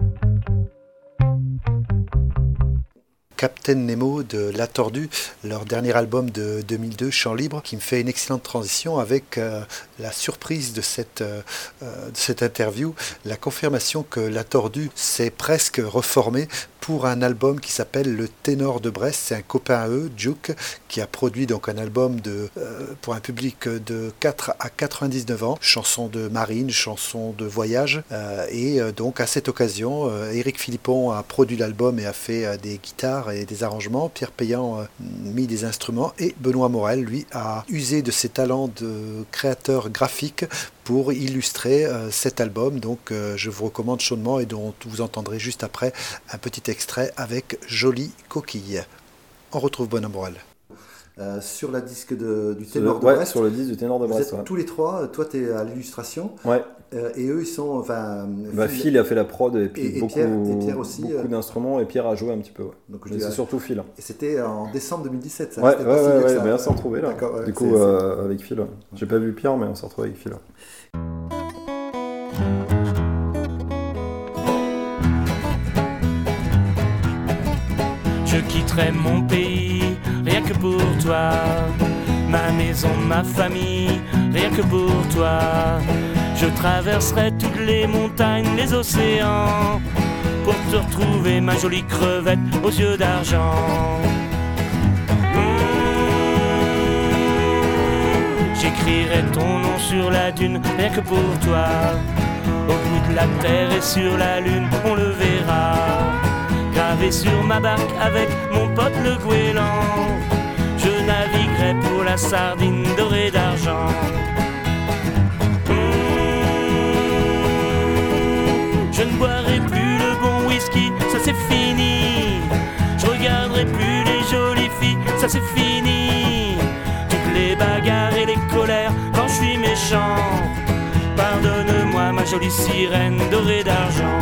Captain Nemo de La Tordue, leur dernier album de deux mille deux, Chant Libre, qui me fait une excellente transition avec euh, la surprise de cette, euh, de cette interview, la confirmation que La Tordue s'est presque reformée pour un album qui s'appelle Le Ténor de Brest. C'est un copain à eux, Duke, qui a produit donc un album de, euh, pour un public de quatre à quatre-vingt-dix-neuf ans, chansons de marine, chansons de voyage. Euh, et euh, donc à cette occasion, euh, Éric Philippon a produit l'album et a fait euh, des guitares et des arrangements. Pierre Payan a mis des instruments et Benoît Morel, lui, a usé de ses talents de créateur graphique pour illustrer euh, cet album. Donc euh, je vous recommande chaudement et dont vous entendrez juste après un petit extrait avec Jolie Coquille. On retrouve Benoît Morel. Euh, sur la disque de, du Ténor de
ouais,
Brest.
Sur le disque du Ténor de
Vous
Brest.
êtes
Ouais.
tous les trois, toi tu es à l'illustration.
Ouais.
Euh, et eux ils sont. Enfin,
bah, Phil, Phil a fait la prod et puis
et, et
beaucoup,
Pierre, et Pierre aussi,
beaucoup
euh...
d'instruments et Pierre a joué un petit peu. Ouais. Donc, je Mais c'est surtout Phil.
Et c'était en décembre deux mille dix-sept, ça.
Ouais,
c'était
ouais,
pas
ouais,
si
ouais, ouais, on s'est retrouvés là.
Ouais,
du coup, euh, avec Phil. J'ai pas vu Pierre, mais on s'est retrouvés avec Phil.
Je quitterai mon pays, rien que pour toi. Ma maison, ma famille, rien que pour toi. Je traverserai toutes les montagnes, les océans, pour te retrouver, ma jolie crevette aux yeux d'argent. Mmh. J'écrirai ton nom sur la dune, rien que pour toi. Au bout de la terre et sur la lune, on le verra. Gravé sur ma barque avec mon pote le goéland, je naviguerai pour la sardine dorée d'argent. Mmh, je ne boirai plus le bon whisky, ça c'est fini. Je regarderai plus les jolies filles, ça c'est fini. Toutes les bagarres et les colères quand je suis méchant. Pardonne-moi ma jolie sirène dorée d'argent.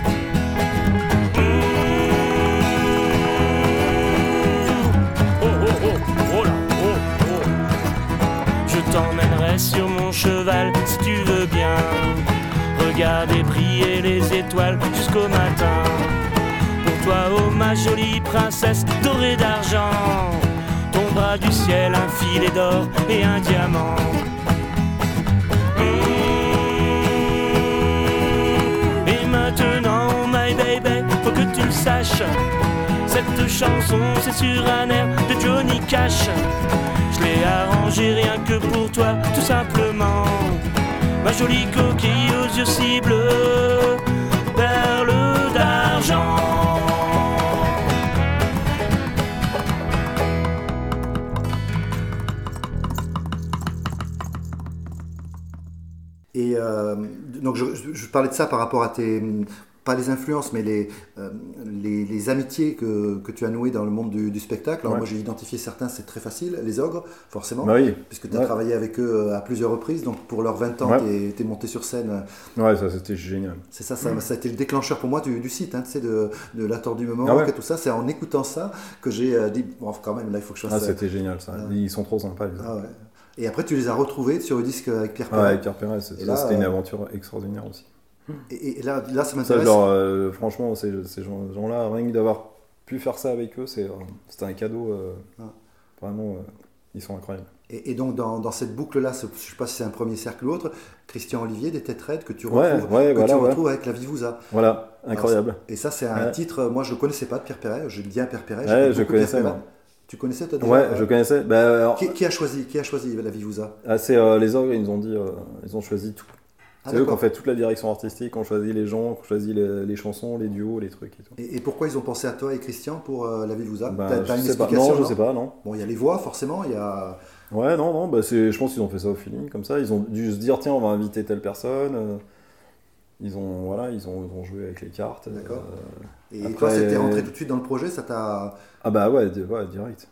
Je t'emmènerai sur mon cheval si tu veux bien. Regarder briller les étoiles jusqu'au matin. Pour toi, oh ma jolie princesse dorée d'argent, tombera du ciel un filet d'or et un diamant. Mmh. Et maintenant, oh my baby, faut que tu le saches, cette chanson c'est sur un air de Johnny Cash. Je l'ai arrangé rien que pour toi, tout simplement. Ma jolie coquille aux yeux si bleus, perles d'argent.
Et euh, donc je, je parlais de ça par rapport à tes... pas les influences, mais les, euh, les, les amitiés que, que tu as nouées dans le monde du, du spectacle. Alors ouais. Moi, j'ai identifié certains, c'est très facile. Les Ogres, forcément, bah oui. Puisque tu as ouais. travaillé avec eux à plusieurs reprises. Donc, pour leurs vingt ans, ouais. tu es monté sur scène.
Ouais, ça, c'était génial.
C'est ça, ça, mmh. ça a été le déclencheur pour moi du, du site, hein, tu sais, de, de La Tordue Moment ah ouais. et tout ça. C'est en écoutant ça que j'ai euh, dit, bon, quand même, là, il faut que je fasse
ça. Ah, c'était génial, ça. Euh... Ils sont trop sympas, les
ah, ouais. Et après, tu les as retrouvés sur le disque avec Pierre Perret.
Ouais, avec Pierre Perret, c'était euh... une aventure extraordinaire aussi.
Et, et là, là, ça m'intéresse.
Ça, genre, euh, franchement, ces, ces gens-là, rien que d'avoir pu faire ça avec eux, c'est, euh, c'était un cadeau. Euh, ah. Vraiment, euh, ils sont incroyables.
Et, et donc, dans, dans cette boucle-là, je ne sais pas si c'est un premier cercle ou autre, Christian Olivier, des Têtes Raides, que tu retrouves,
ouais, ouais,
que
voilà,
tu retrouves
ouais.
avec La Vie vous a.
Voilà, incroyable.
Alors, et ça, c'est un ouais. titre, moi, je ne connaissais pas de Pierre Perret. J'aime bien Pierre Perret.
Ouais, je connaissais.
Pierre Perret. Tu connaissais toi déjà?
Ouais, je connaissais. Bah, alors...
qui, qui, a choisi, qui a choisi La Vie vous a?
Ah, c'est euh, les Ogres, ils nous ont dit, euh, ils ont choisi tout. Ah, c'est eux qui ont fait toute la direction artistique, qui ont choisi les gens, qui ont choisi les, les chansons, les duos, les trucs et tout.
Et, et pourquoi ils ont pensé à toi et Christian pour euh, La Vie vous a?
Bah,
t'as, t'as
je
une
sais pas.
explication?
Non, je sais pas, non.
Bon, il y a les voix, forcément, il y a...
Ouais, non, non, bah c'est, je pense qu'ils ont fait ça au feeling, comme ça. Ils ont dû se dire, tiens, on va inviter telle personne. Euh, ils ont, voilà, ils ont, ils ont joué avec les cartes.
D'accord. Euh, et
après,
toi, c'était rentré tout de suite dans le projet, ça t'a...
Ah bah ouais, ouais direct.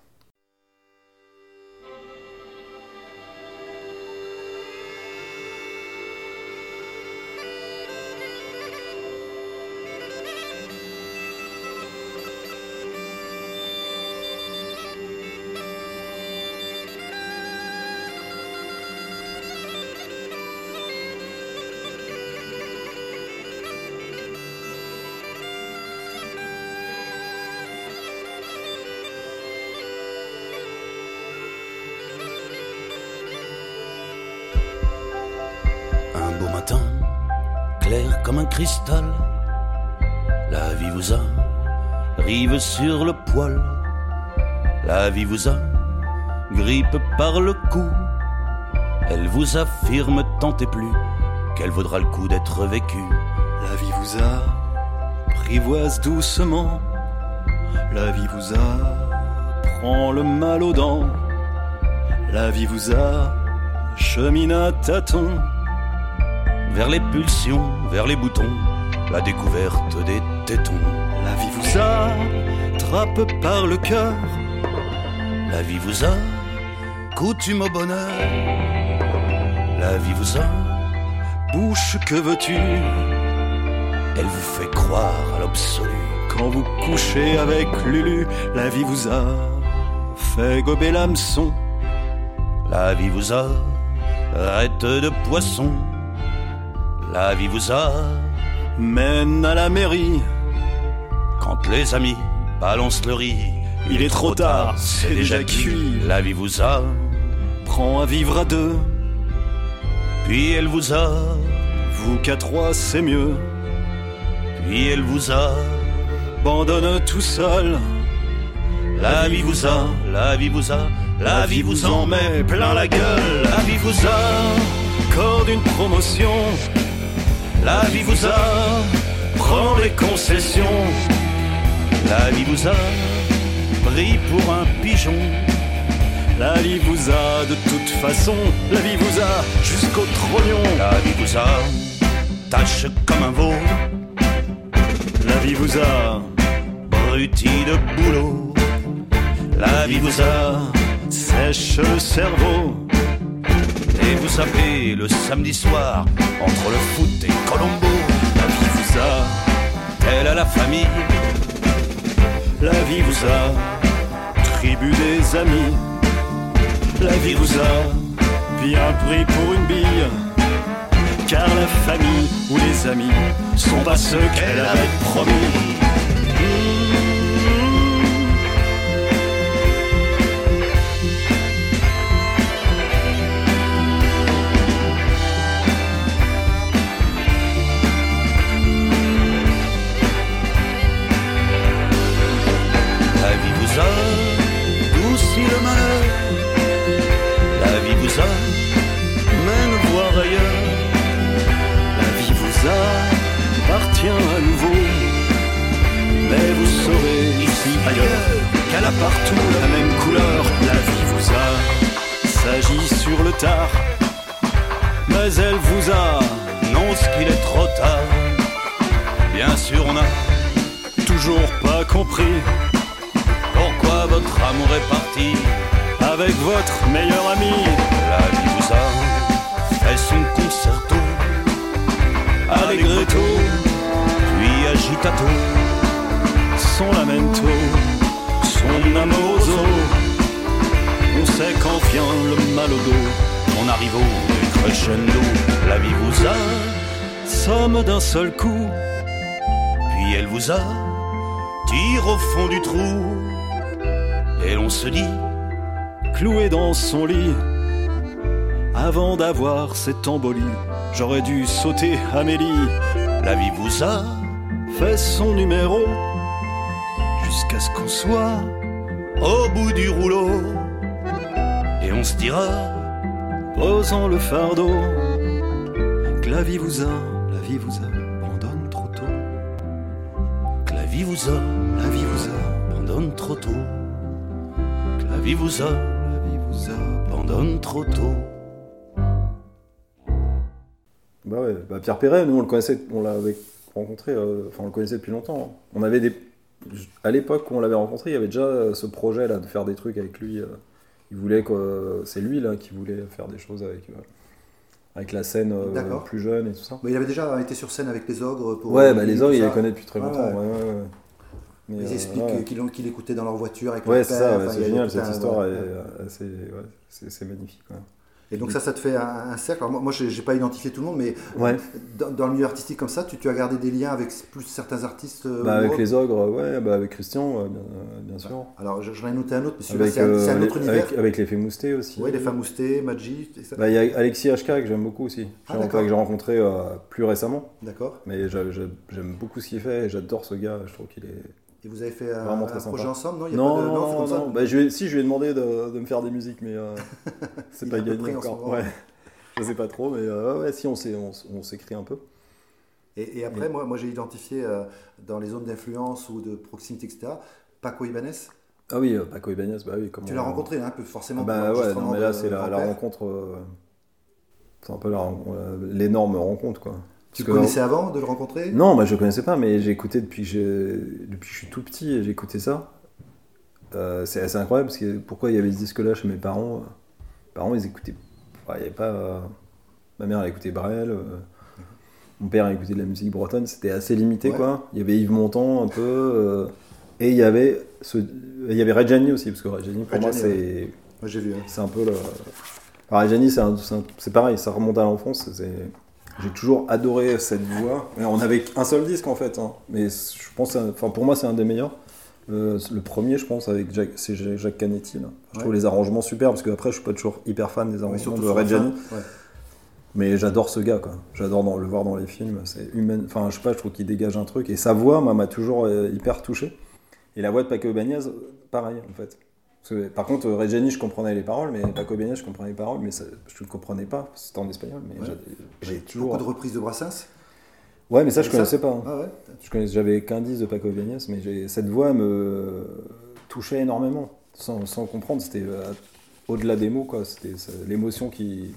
Clair comme un cristal, la vie vous a rive sur le poil. La vie vous a grippe par le cou. Elle vous affirme tant et plus qu'elle vaudra le coup d'être vécue.
La vie vous apprivoise doucement. La vie vous apprend le mal aux dents. La vie vous achemine à tâtons
vers les pulsions, vers les boutons, la découverte des tétons.
La vie vous attrape par le cœur.
La vie vous a coutume au bonheur. La vie vous a
bouche, que veux-tu?
Elle vous fait croire à l'absolu.
Quand vous couchez avec Lulu, la vie vous a fait gober l'hameçon.
La vie vous a arrête de poisson. La vie vous a
mène à la mairie.
Quand les amis balancent le riz,
il, il est trop tard, c'est déjà cuit.
La vie vous a
prend à vivre à deux.
Puis elle vous a
vous qu'à trois c'est mieux.
Puis elle vous a
abandonne tout seul.
La vie vous a, la vie vous a, la vie vous en met plein la gueule. La vie vous a
accorde une promotion.
La vie vous a
prend les concessions.
La vie vous a pris pour un pigeon.
La vie vous a de toute façon. La vie vous a jusqu'au trognon.
La vie vous a tâche comme un veau.
La vie vous a
abruti de boulot. La vie vous a
sèche le cerveau.
Et vous savez, le samedi soir, entre le foot et Colombo,
la vie vous a
telle à la famille.
La vie vous a tribu des amis. La vie vous a bien pris pour une bille. Car la famille ou les amis sont pas ceux qu'elle avait promis.
La vie vous a douci le malheur. La vie vous a mène voir ailleurs.
La vie vous appartient à nouveau. Mais vous saurez ici ailleurs qu'elle a partout la même couleur. La vie vous a s'agit sur le tard. Mais elle vous a
annonce qu'il est trop tard. Bien sûr on a
toujours pas compris
pourquoi votre amour est parti
avec votre meilleur ami.
La vie vous a fait son concerto
Allegretto,
puis agitato,
son lamento, son amoroso. On sait quand vient le mal au dos.
On arrive au crescendo. La vie vous a
somme d'un seul coup.
Puis elle vous a tiré au fond du trou. Et l'on se dit
cloué dans son lit. Avant d'avoir cette embolie, j'aurais dû sauter Amélie.
La vie vous a
fait son numéro jusqu'à ce qu'on soit
au bout du rouleau. Et on se dira,
posant le fardeau, que la vie vous a, la vie vous abandonne trop tôt.
Que la vie vous a,
la vie vous
abandonne trop tôt. Que la vie vous a,
la vie vous
abandonne trop tôt.
Bah ouais, bah Pierre Perret, nous on le connaissait, on l'avait rencontré, euh, enfin on le connaissait depuis longtemps. Hein. On avait des, à l'époque où on l'avait rencontré, il y avait déjà euh, ce projet là de faire des trucs avec lui. Euh, il voulait que, euh, c'est lui là qui voulait faire des choses avec, euh, avec la scène euh, plus jeune et tout ça.
Mais il avait déjà été sur scène avec les ogres. Pour
ouais, bah les ogres il les connaît depuis très longtemps.
Ouais, ouais.
Ouais, ouais, ouais.
Mais ils euh, expliquent ouais. qu'il, qu'il écoutait dans leur voiture avec
ouais,
leur
père.
Ouais,
c'est ça, c'est génial cette histoire,
ouais,
est,
ouais.
Assez, ouais, c'est, c'est magnifique. Ouais.
Et donc ça, ça te fait un, un cercle. Alors moi, moi, j'ai pas identifié tout le monde, mais
ouais.
dans, dans le milieu artistique comme ça, tu, tu as gardé des liens avec plus certains artistes.
Bah, avec les ogres, ouais, bah, avec Christian, euh, bien, bien sûr.
Alors j'en ai noté un autre, mais celui-là,
avec,
c'est, un, c'est un autre
les,
univers.
Avec, avec les Fées Moustées aussi.
Oui, les Femmes Moustées, Maggi.
Il bah, y a Alexis H K que j'aime beaucoup aussi, ah, que j'ai rencontré euh, plus récemment.
D'accord.
Mais j'a, j'a, j'aime beaucoup ce qu'il fait et j'adore ce gars, je trouve qu'il est
Et vous avez fait un,
Vraiment
un
très
projet
sympa.
ensemble, non? Il y a
Non,
pas de...
non,
c'est comme ça.
non. Bah, je lui ai- si, je lui ai demandé de, de me faire des musiques, mais euh, c'est
Il
pas
est un peu
gagné
pris en ce
encore.
moment.
Ouais. Je sais pas trop, mais euh, ouais, si, on, s'est, on, s- on s'écrit un peu.
Et, et après,
Et-
moi, moi j'ai identifié euh, dans les zones d'influence ou de proximité, et cetera, Paco Ibanez.
Ah oui, euh, Paco Ibanez, bah oui. Comment,
Tu l'as rencontré, hein, un peu forcément.
Ah
pour
bah ouais,
l'enregistrement
non, mais là,
de
c'est la, la
Grand-Père.
rencontre. euh, c'est un peu la, ren- euh, l'énorme rencontre, quoi.
Tu
Parce que-
connaissais avant de le rencontrer?
Non, bah, je connaissais pas, mais j'ai écouté depuis que, j'ai, depuis que je suis tout petit, et j'ai écouté ça. Euh, c'est assez incroyable, parce que pourquoi il y avait ce disque-là chez mes parents? euh, Mes parents, ils écoutaient. Enfin, il y avait pas. euh, Ma mère, elle écoutait Brel. euh, Mon père, il écoutait de la musique bretonne. C'était assez limité,
Ouais.
quoi. Il y avait Yves Montand, un peu. euh, et il y avait. Ce, il y avait Reggiani aussi, parce que Reggiani, pour moi,
Reggiani,
c'est.
Moi, j'ai vu. hein.
C'est un peu le. Enfin, Reggiani, c'est, un- c'est, un- c'est pareil, ça remonte à l'enfance. C'est... J'ai toujours adoré cette voix. Et on avait un seul disque, en fait. Hein. Mais je pense, que c'est un- enfin, pour moi, c'est un des meilleurs. Euh, le premier, je pense, avec Jacques, c'est Jacques Canetti. Là. Je
Ouais.
trouve les arrangements super, parce qu'après, je suis pas toujours hyper fan des
Mais
arrangements
surtout
de
sur la
Reggiani.
fin, ouais.
Mais j'adore ce gars, quoi. J'adore dans- le voir dans les films. C'est humain. Enfin, je sais pas, je trouve qu'il dégage un truc. Et sa voix, moi, m'a toujours euh, hyper touché. Et la voix de Paco Ibanez, pareil, en fait. Parce que, par contre, Reggiani, je comprenais les paroles, mais Paco Ibanez, je comprenais les paroles, mais ça, je ne comprenais pas. C'était en espagnol, mais
Ouais.
j'ai, j'ai toujours.
Beaucoup de reprises de Brassens.
Ouais, mais ça, je
Et
connaissais pas. hein.
Ah ouais.
Je connaissais, j'avais qu'un disque de Paco Ibanez, mais j'ai, cette voix me touchait énormément, sans, sans comprendre. C'était euh, au-delà des mots, quoi. C'était ça- l'émotion qui.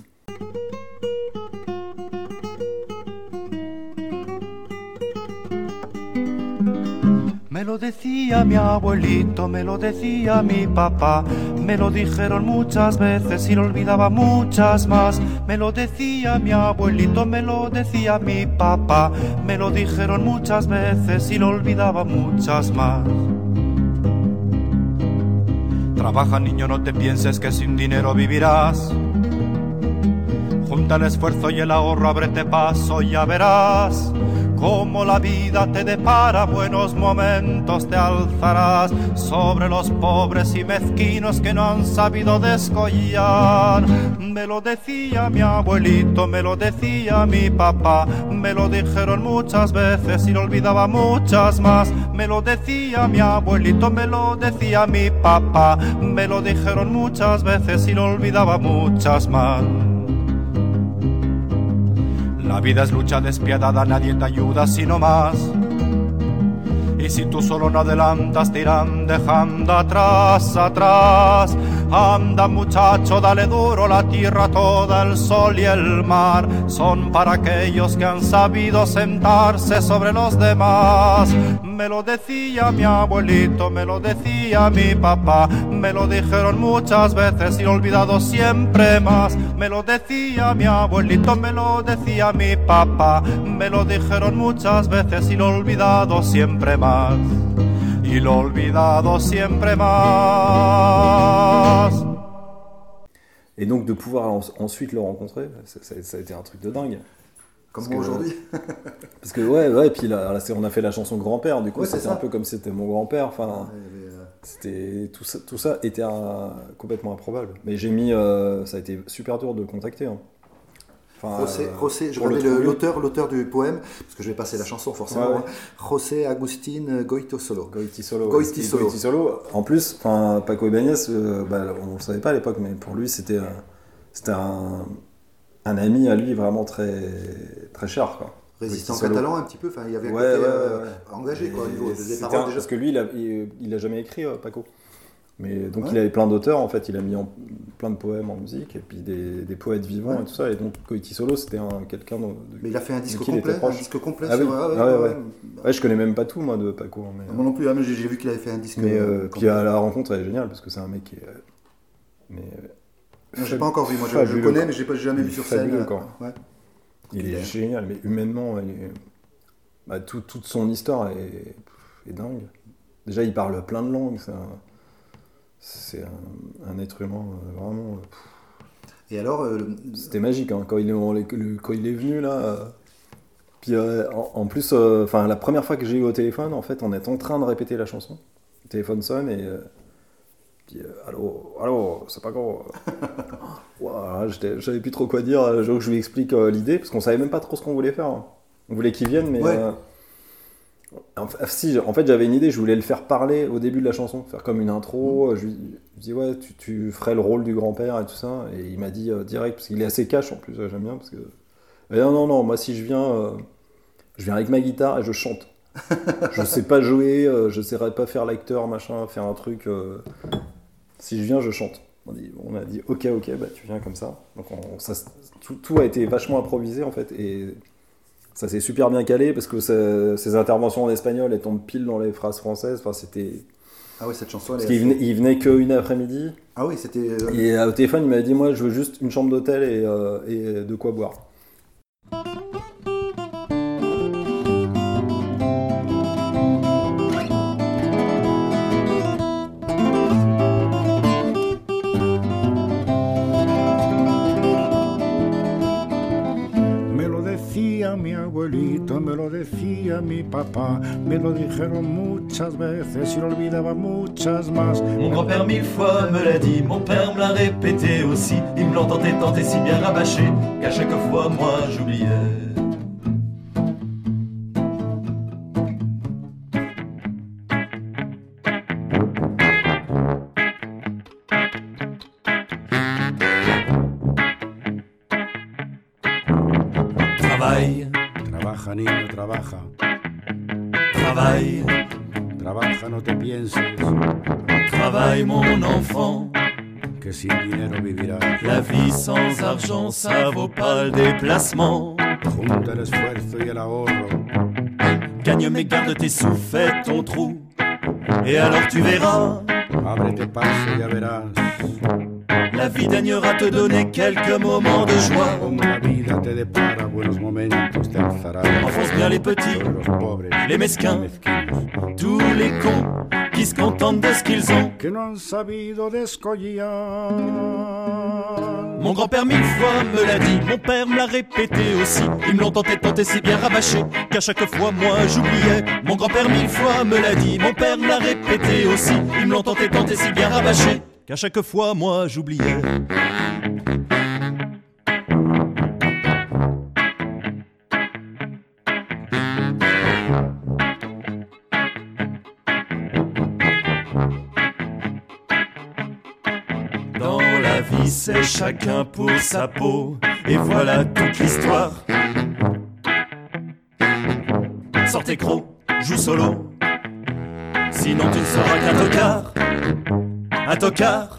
Me lo decía mi abuelito, me lo decía mi papá, me lo dijeron muchas veces y lo olvidaba muchas más. Me lo decía mi abuelito, me lo decía mi papá, me lo dijeron muchas veces y lo olvidaba muchas más. Trabaja, niño, no te pienses que sin dinero vivirás. Junta el esfuerzo y el ahorro, ábrete paso y ya verás cómo la vida te depara buenos momentos, te alzarás sobre los pobres y mezquinos que no han sabido descollar. Me lo decía mi abuelito, me lo decía mi papá, me lo dijeron muchas veces y lo olvidaba muchas más. Me lo decía mi abuelito, me lo decía mi papá, me lo dijeron muchas veces y lo olvidaba muchas más. La vida es lucha despiadada, nadie te ayuda sino más. Y si tú solo no adelantas, te irán dejando atrás, atrás. Anda muchacho, dale duro, la tierra toda, el sol y el mar son para aquellos que han sabido sentarse sobre los demás. Me lo decía mi abuelito, me lo decía mi papá, me lo dijeron muchas veces y lo he olvidado siempre más. Me lo decía mi abuelito, me lo decía mi papá, me lo dijeron muchas veces y lo he olvidado siempre más. Y lo he olvidado siempre más.
Et donc de pouvoir en- ensuite le rencontrer, ça, ça- ça a été un truc de dingue.
Comme
Parce
moi
que-
aujourd'hui.
Parce que ouais, ouais, et puis là, là, c'est- on a fait la chanson Grand-père, du coup
Ouais, c'est
c'était
ça.
un peu comme si c'était mon grand-père. Enfin,
Ouais, mais, euh,
c'était tout ça, tout ça était un- complètement improbable. Mais j'ai mis, euh, ça a été super dur de le contacter. hein. Enfin,
José,
euh,
José, je
pour le
regardais le-
trouver.
l'auteur, l'auteur du poème, parce que je vais passer la chanson forcément.
Ouais, ouais.
hein. José Agustín Goitisolo.
Goitisolo.
Goitisolo.
Goitisolo. En plus, enfin, Paco Ibanez, euh, bah, on le savait pas à l'époque, mais pour lui, c'était, euh, c'était un, un ami à lui vraiment très, très cher, quoi.
Résistant
Goitisolo.
catalan un petit peu, enfin, il y avait un
Ouais,
côté
ouais,
euh,
ouais, ouais.
engagé quoi, au niveau
Et
des
c'était
paroles
un-
déjà.
Parce que lui, il a, il, il a jamais écrit, euh, Paco. Mais donc
Ouais.
il avait plein d'auteurs, en fait, il a mis en, plein de poèmes en musique, et puis des, des poètes vivants
Ouais.
et tout ça. Et donc Goitisolo, c'était un, quelqu'un de, de-
Mais il a fait un
de
disque
qui il était
complet, un
proche.
disque complet
Ah oui,
sur- ah ouais,
ah ouais,
ouais,
ouais. Ouais, je connais même pas tout, moi, de Paco. Mais,
Moi non plus, hein, mais j'ai j'ai vu qu'il avait fait un disque.
mais
euh,
euh,
complet.
puis à la rencontre, elle est géniale, parce que c'est un mec qui est... euh, Mais, euh,
Non, j'ai pas encore vu, moi je, je
fabuleux,
connais,
quoi.
mais j'ai pas jamais
Il
vu
est
sur scène.
fabuleux,
euh,
quoi.
ouais.
Il
Il
est
est-
génial, mais humainement, il est- bah, tout- toute son histoire est, est dingue. Déjà, il parle plein de langues, c'est un, c'est un, un être humain euh, vraiment... euh,
Et alors, euh, le-
C'était magique, hein, quand, il est, on- le- quand il est venu, là... euh, Puis euh, en, en plus, euh, enfin la première fois que j'ai eu au téléphone, en fait, on est en train de répéter la chanson. Le téléphone sonne et... euh, Puis, euh, allô, allô, c'est pas gros. Ouah, j'étais- j'avais plus trop quoi dire. Je, je lui explique euh, l'idée, parce qu'on savait même pas trop ce qu'on voulait faire. hein. On voulait qu'il vienne, mais
Ouais.
euh, En fait, si, en fait, j'avais une idée, je voulais le faire parler au début de la chanson, faire comme une intro. Je lui je dis ouais, tu, tu ferais le rôle du grand-père et tout ça. Et il m'a dit euh, direct, parce qu'il est assez cash en plus, j'aime bien. Parce que... Et non, non, non, moi si je viens, euh, je viens avec ma guitare et je chante. Je sais pas jouer, euh, je saurais pas faire l'acteur, machin, faire un truc. Euh... Si je viens, je chante. On, dit, on a dit ok, ok, bah tu viens comme ça. Donc on, ça, tout, tout a été vachement improvisé en fait. Et ça s'est super bien calé parce que ça, ces interventions en espagnol, elles tombent pile dans les phrases françaises. Enfin, c'était.
Ah oui, cette chanson.
Parce qu'il venait, il venait qu'une après-midi.
Ah oui, c'était. Euh...
Et euh, au téléphone, il m'avait dit moi, je veux juste une chambre d'hôtel et, euh, et de quoi boire.
Mi abuelito, me lo decía mi papá, me lo dijeron muchas veces y lo olvidaba muchas más.
Mon grand-père mille fois me l'a dit, mon père me l'a répété aussi. Il me l'entendait tenter si bien rabâché qu'à chaque fois moi j'oubliais. Travaille,
trabaja niño, trabaja.
Travaille,
trabaja, no te pienses.
Travaille mon enfant,
que sin dinero vivirás.
La vie sans argent, ça vaut pas le déplacement.
Junta el esfuerzo y el ahorro.
Gagne mais garde tes sous, fais ton trou. Et alors tu verras.
Ábrete paso, ya verás.
La vie daignera te donner quelques moments de joie.
Como la vida te depara buenos momentos, te alzará.
Enfonce bien les petits,
los pobres,
les mesquins,
mezquinos.
Tous les cons qui se contentent de ce qu'ils ont.
Que no han sabido descollar.
Mon grand-père mille fois me l'a dit, mon père me l'a répété aussi. Ils me l'ont tenté, tenté si bien rabâché qu'à chaque fois moi j'oubliais. Mon grand-père mille fois me l'a dit, mon père me l'a répété aussi. Ils me l'ont tenté, tenté si bien rabâché qu'à chaque fois moi j'oubliais. Dans la vie c'est chacun pour sa peau, et voilà toute l'histoire. Sortez croc, joue solo, sinon tu ne seras qu'un tocard. Un tocard.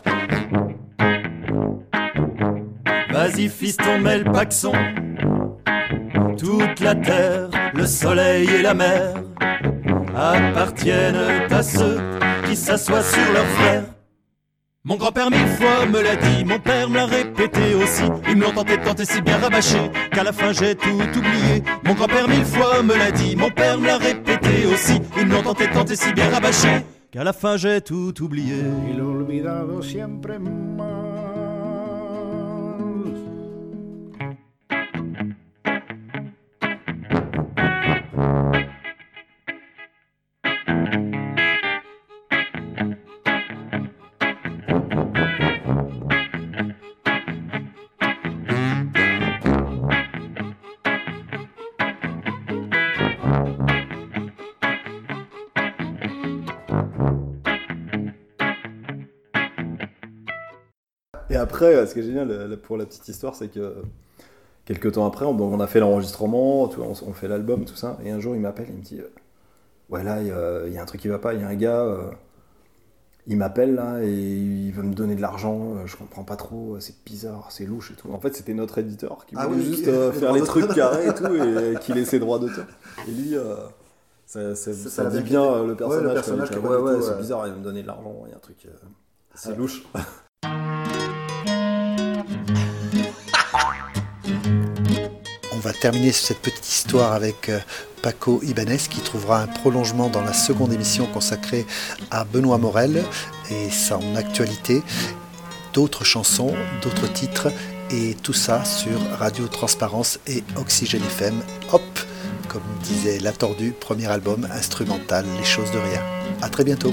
Vas-y fiston, mets le paxon. Toute la terre, le soleil et la mer appartiennent à ceux qui s'assoient sur leurs frères. Mon grand-père mille fois me l'a dit, mon père me l'a répété aussi. Ils me l'ont tenté, tenté si bien rabâché qu'à la fin j'ai tout oublié. Mon grand-père mille fois me l'a dit, mon père me l'a répété aussi. Ils me l'ont tenté, tenté si bien rabâché qu'à la fin j'ai tout oublié.
Y lo olvidado siempre más.
Et après, ce qui est génial pour la petite histoire, c'est que quelques temps après, on, on a fait l'enregistrement, on, on fait l'album, tout ça, et un jour il m'appelle, il me dit « Ouais, là, il y, y a un truc qui va pas, il y a un gars, euh, il m'appelle là, et il veut me donner de l'argent, je comprends pas trop, c'est bizarre, c'est louche et tout. » En fait, c'était notre éditeur qui voulait ah oui, juste euh, faire les trucs carrés et tout, et qui laissait droit d'auteur. Et lui, euh, ça, ça, ça, ça dit bien euh, le personnage. Ouais, le personnage comme, ouais, ouais, tout, c'est ouais. bizarre, il va me donner de l'argent, il y a un truc, euh, c'est ouais. louche.
On va terminer cette petite histoire avec Paco Ibáñez qui trouvera un prolongement dans la seconde émission consacrée à Benoît Morel et son actualité, d'autres chansons, d'autres titres et tout ça sur Radio Transparence et Oxygène F M. Hop, comme disait La Tordue, premier album instrumental, Les choses de rien. À très bientôt.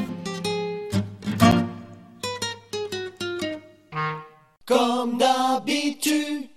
Comme d'habitude.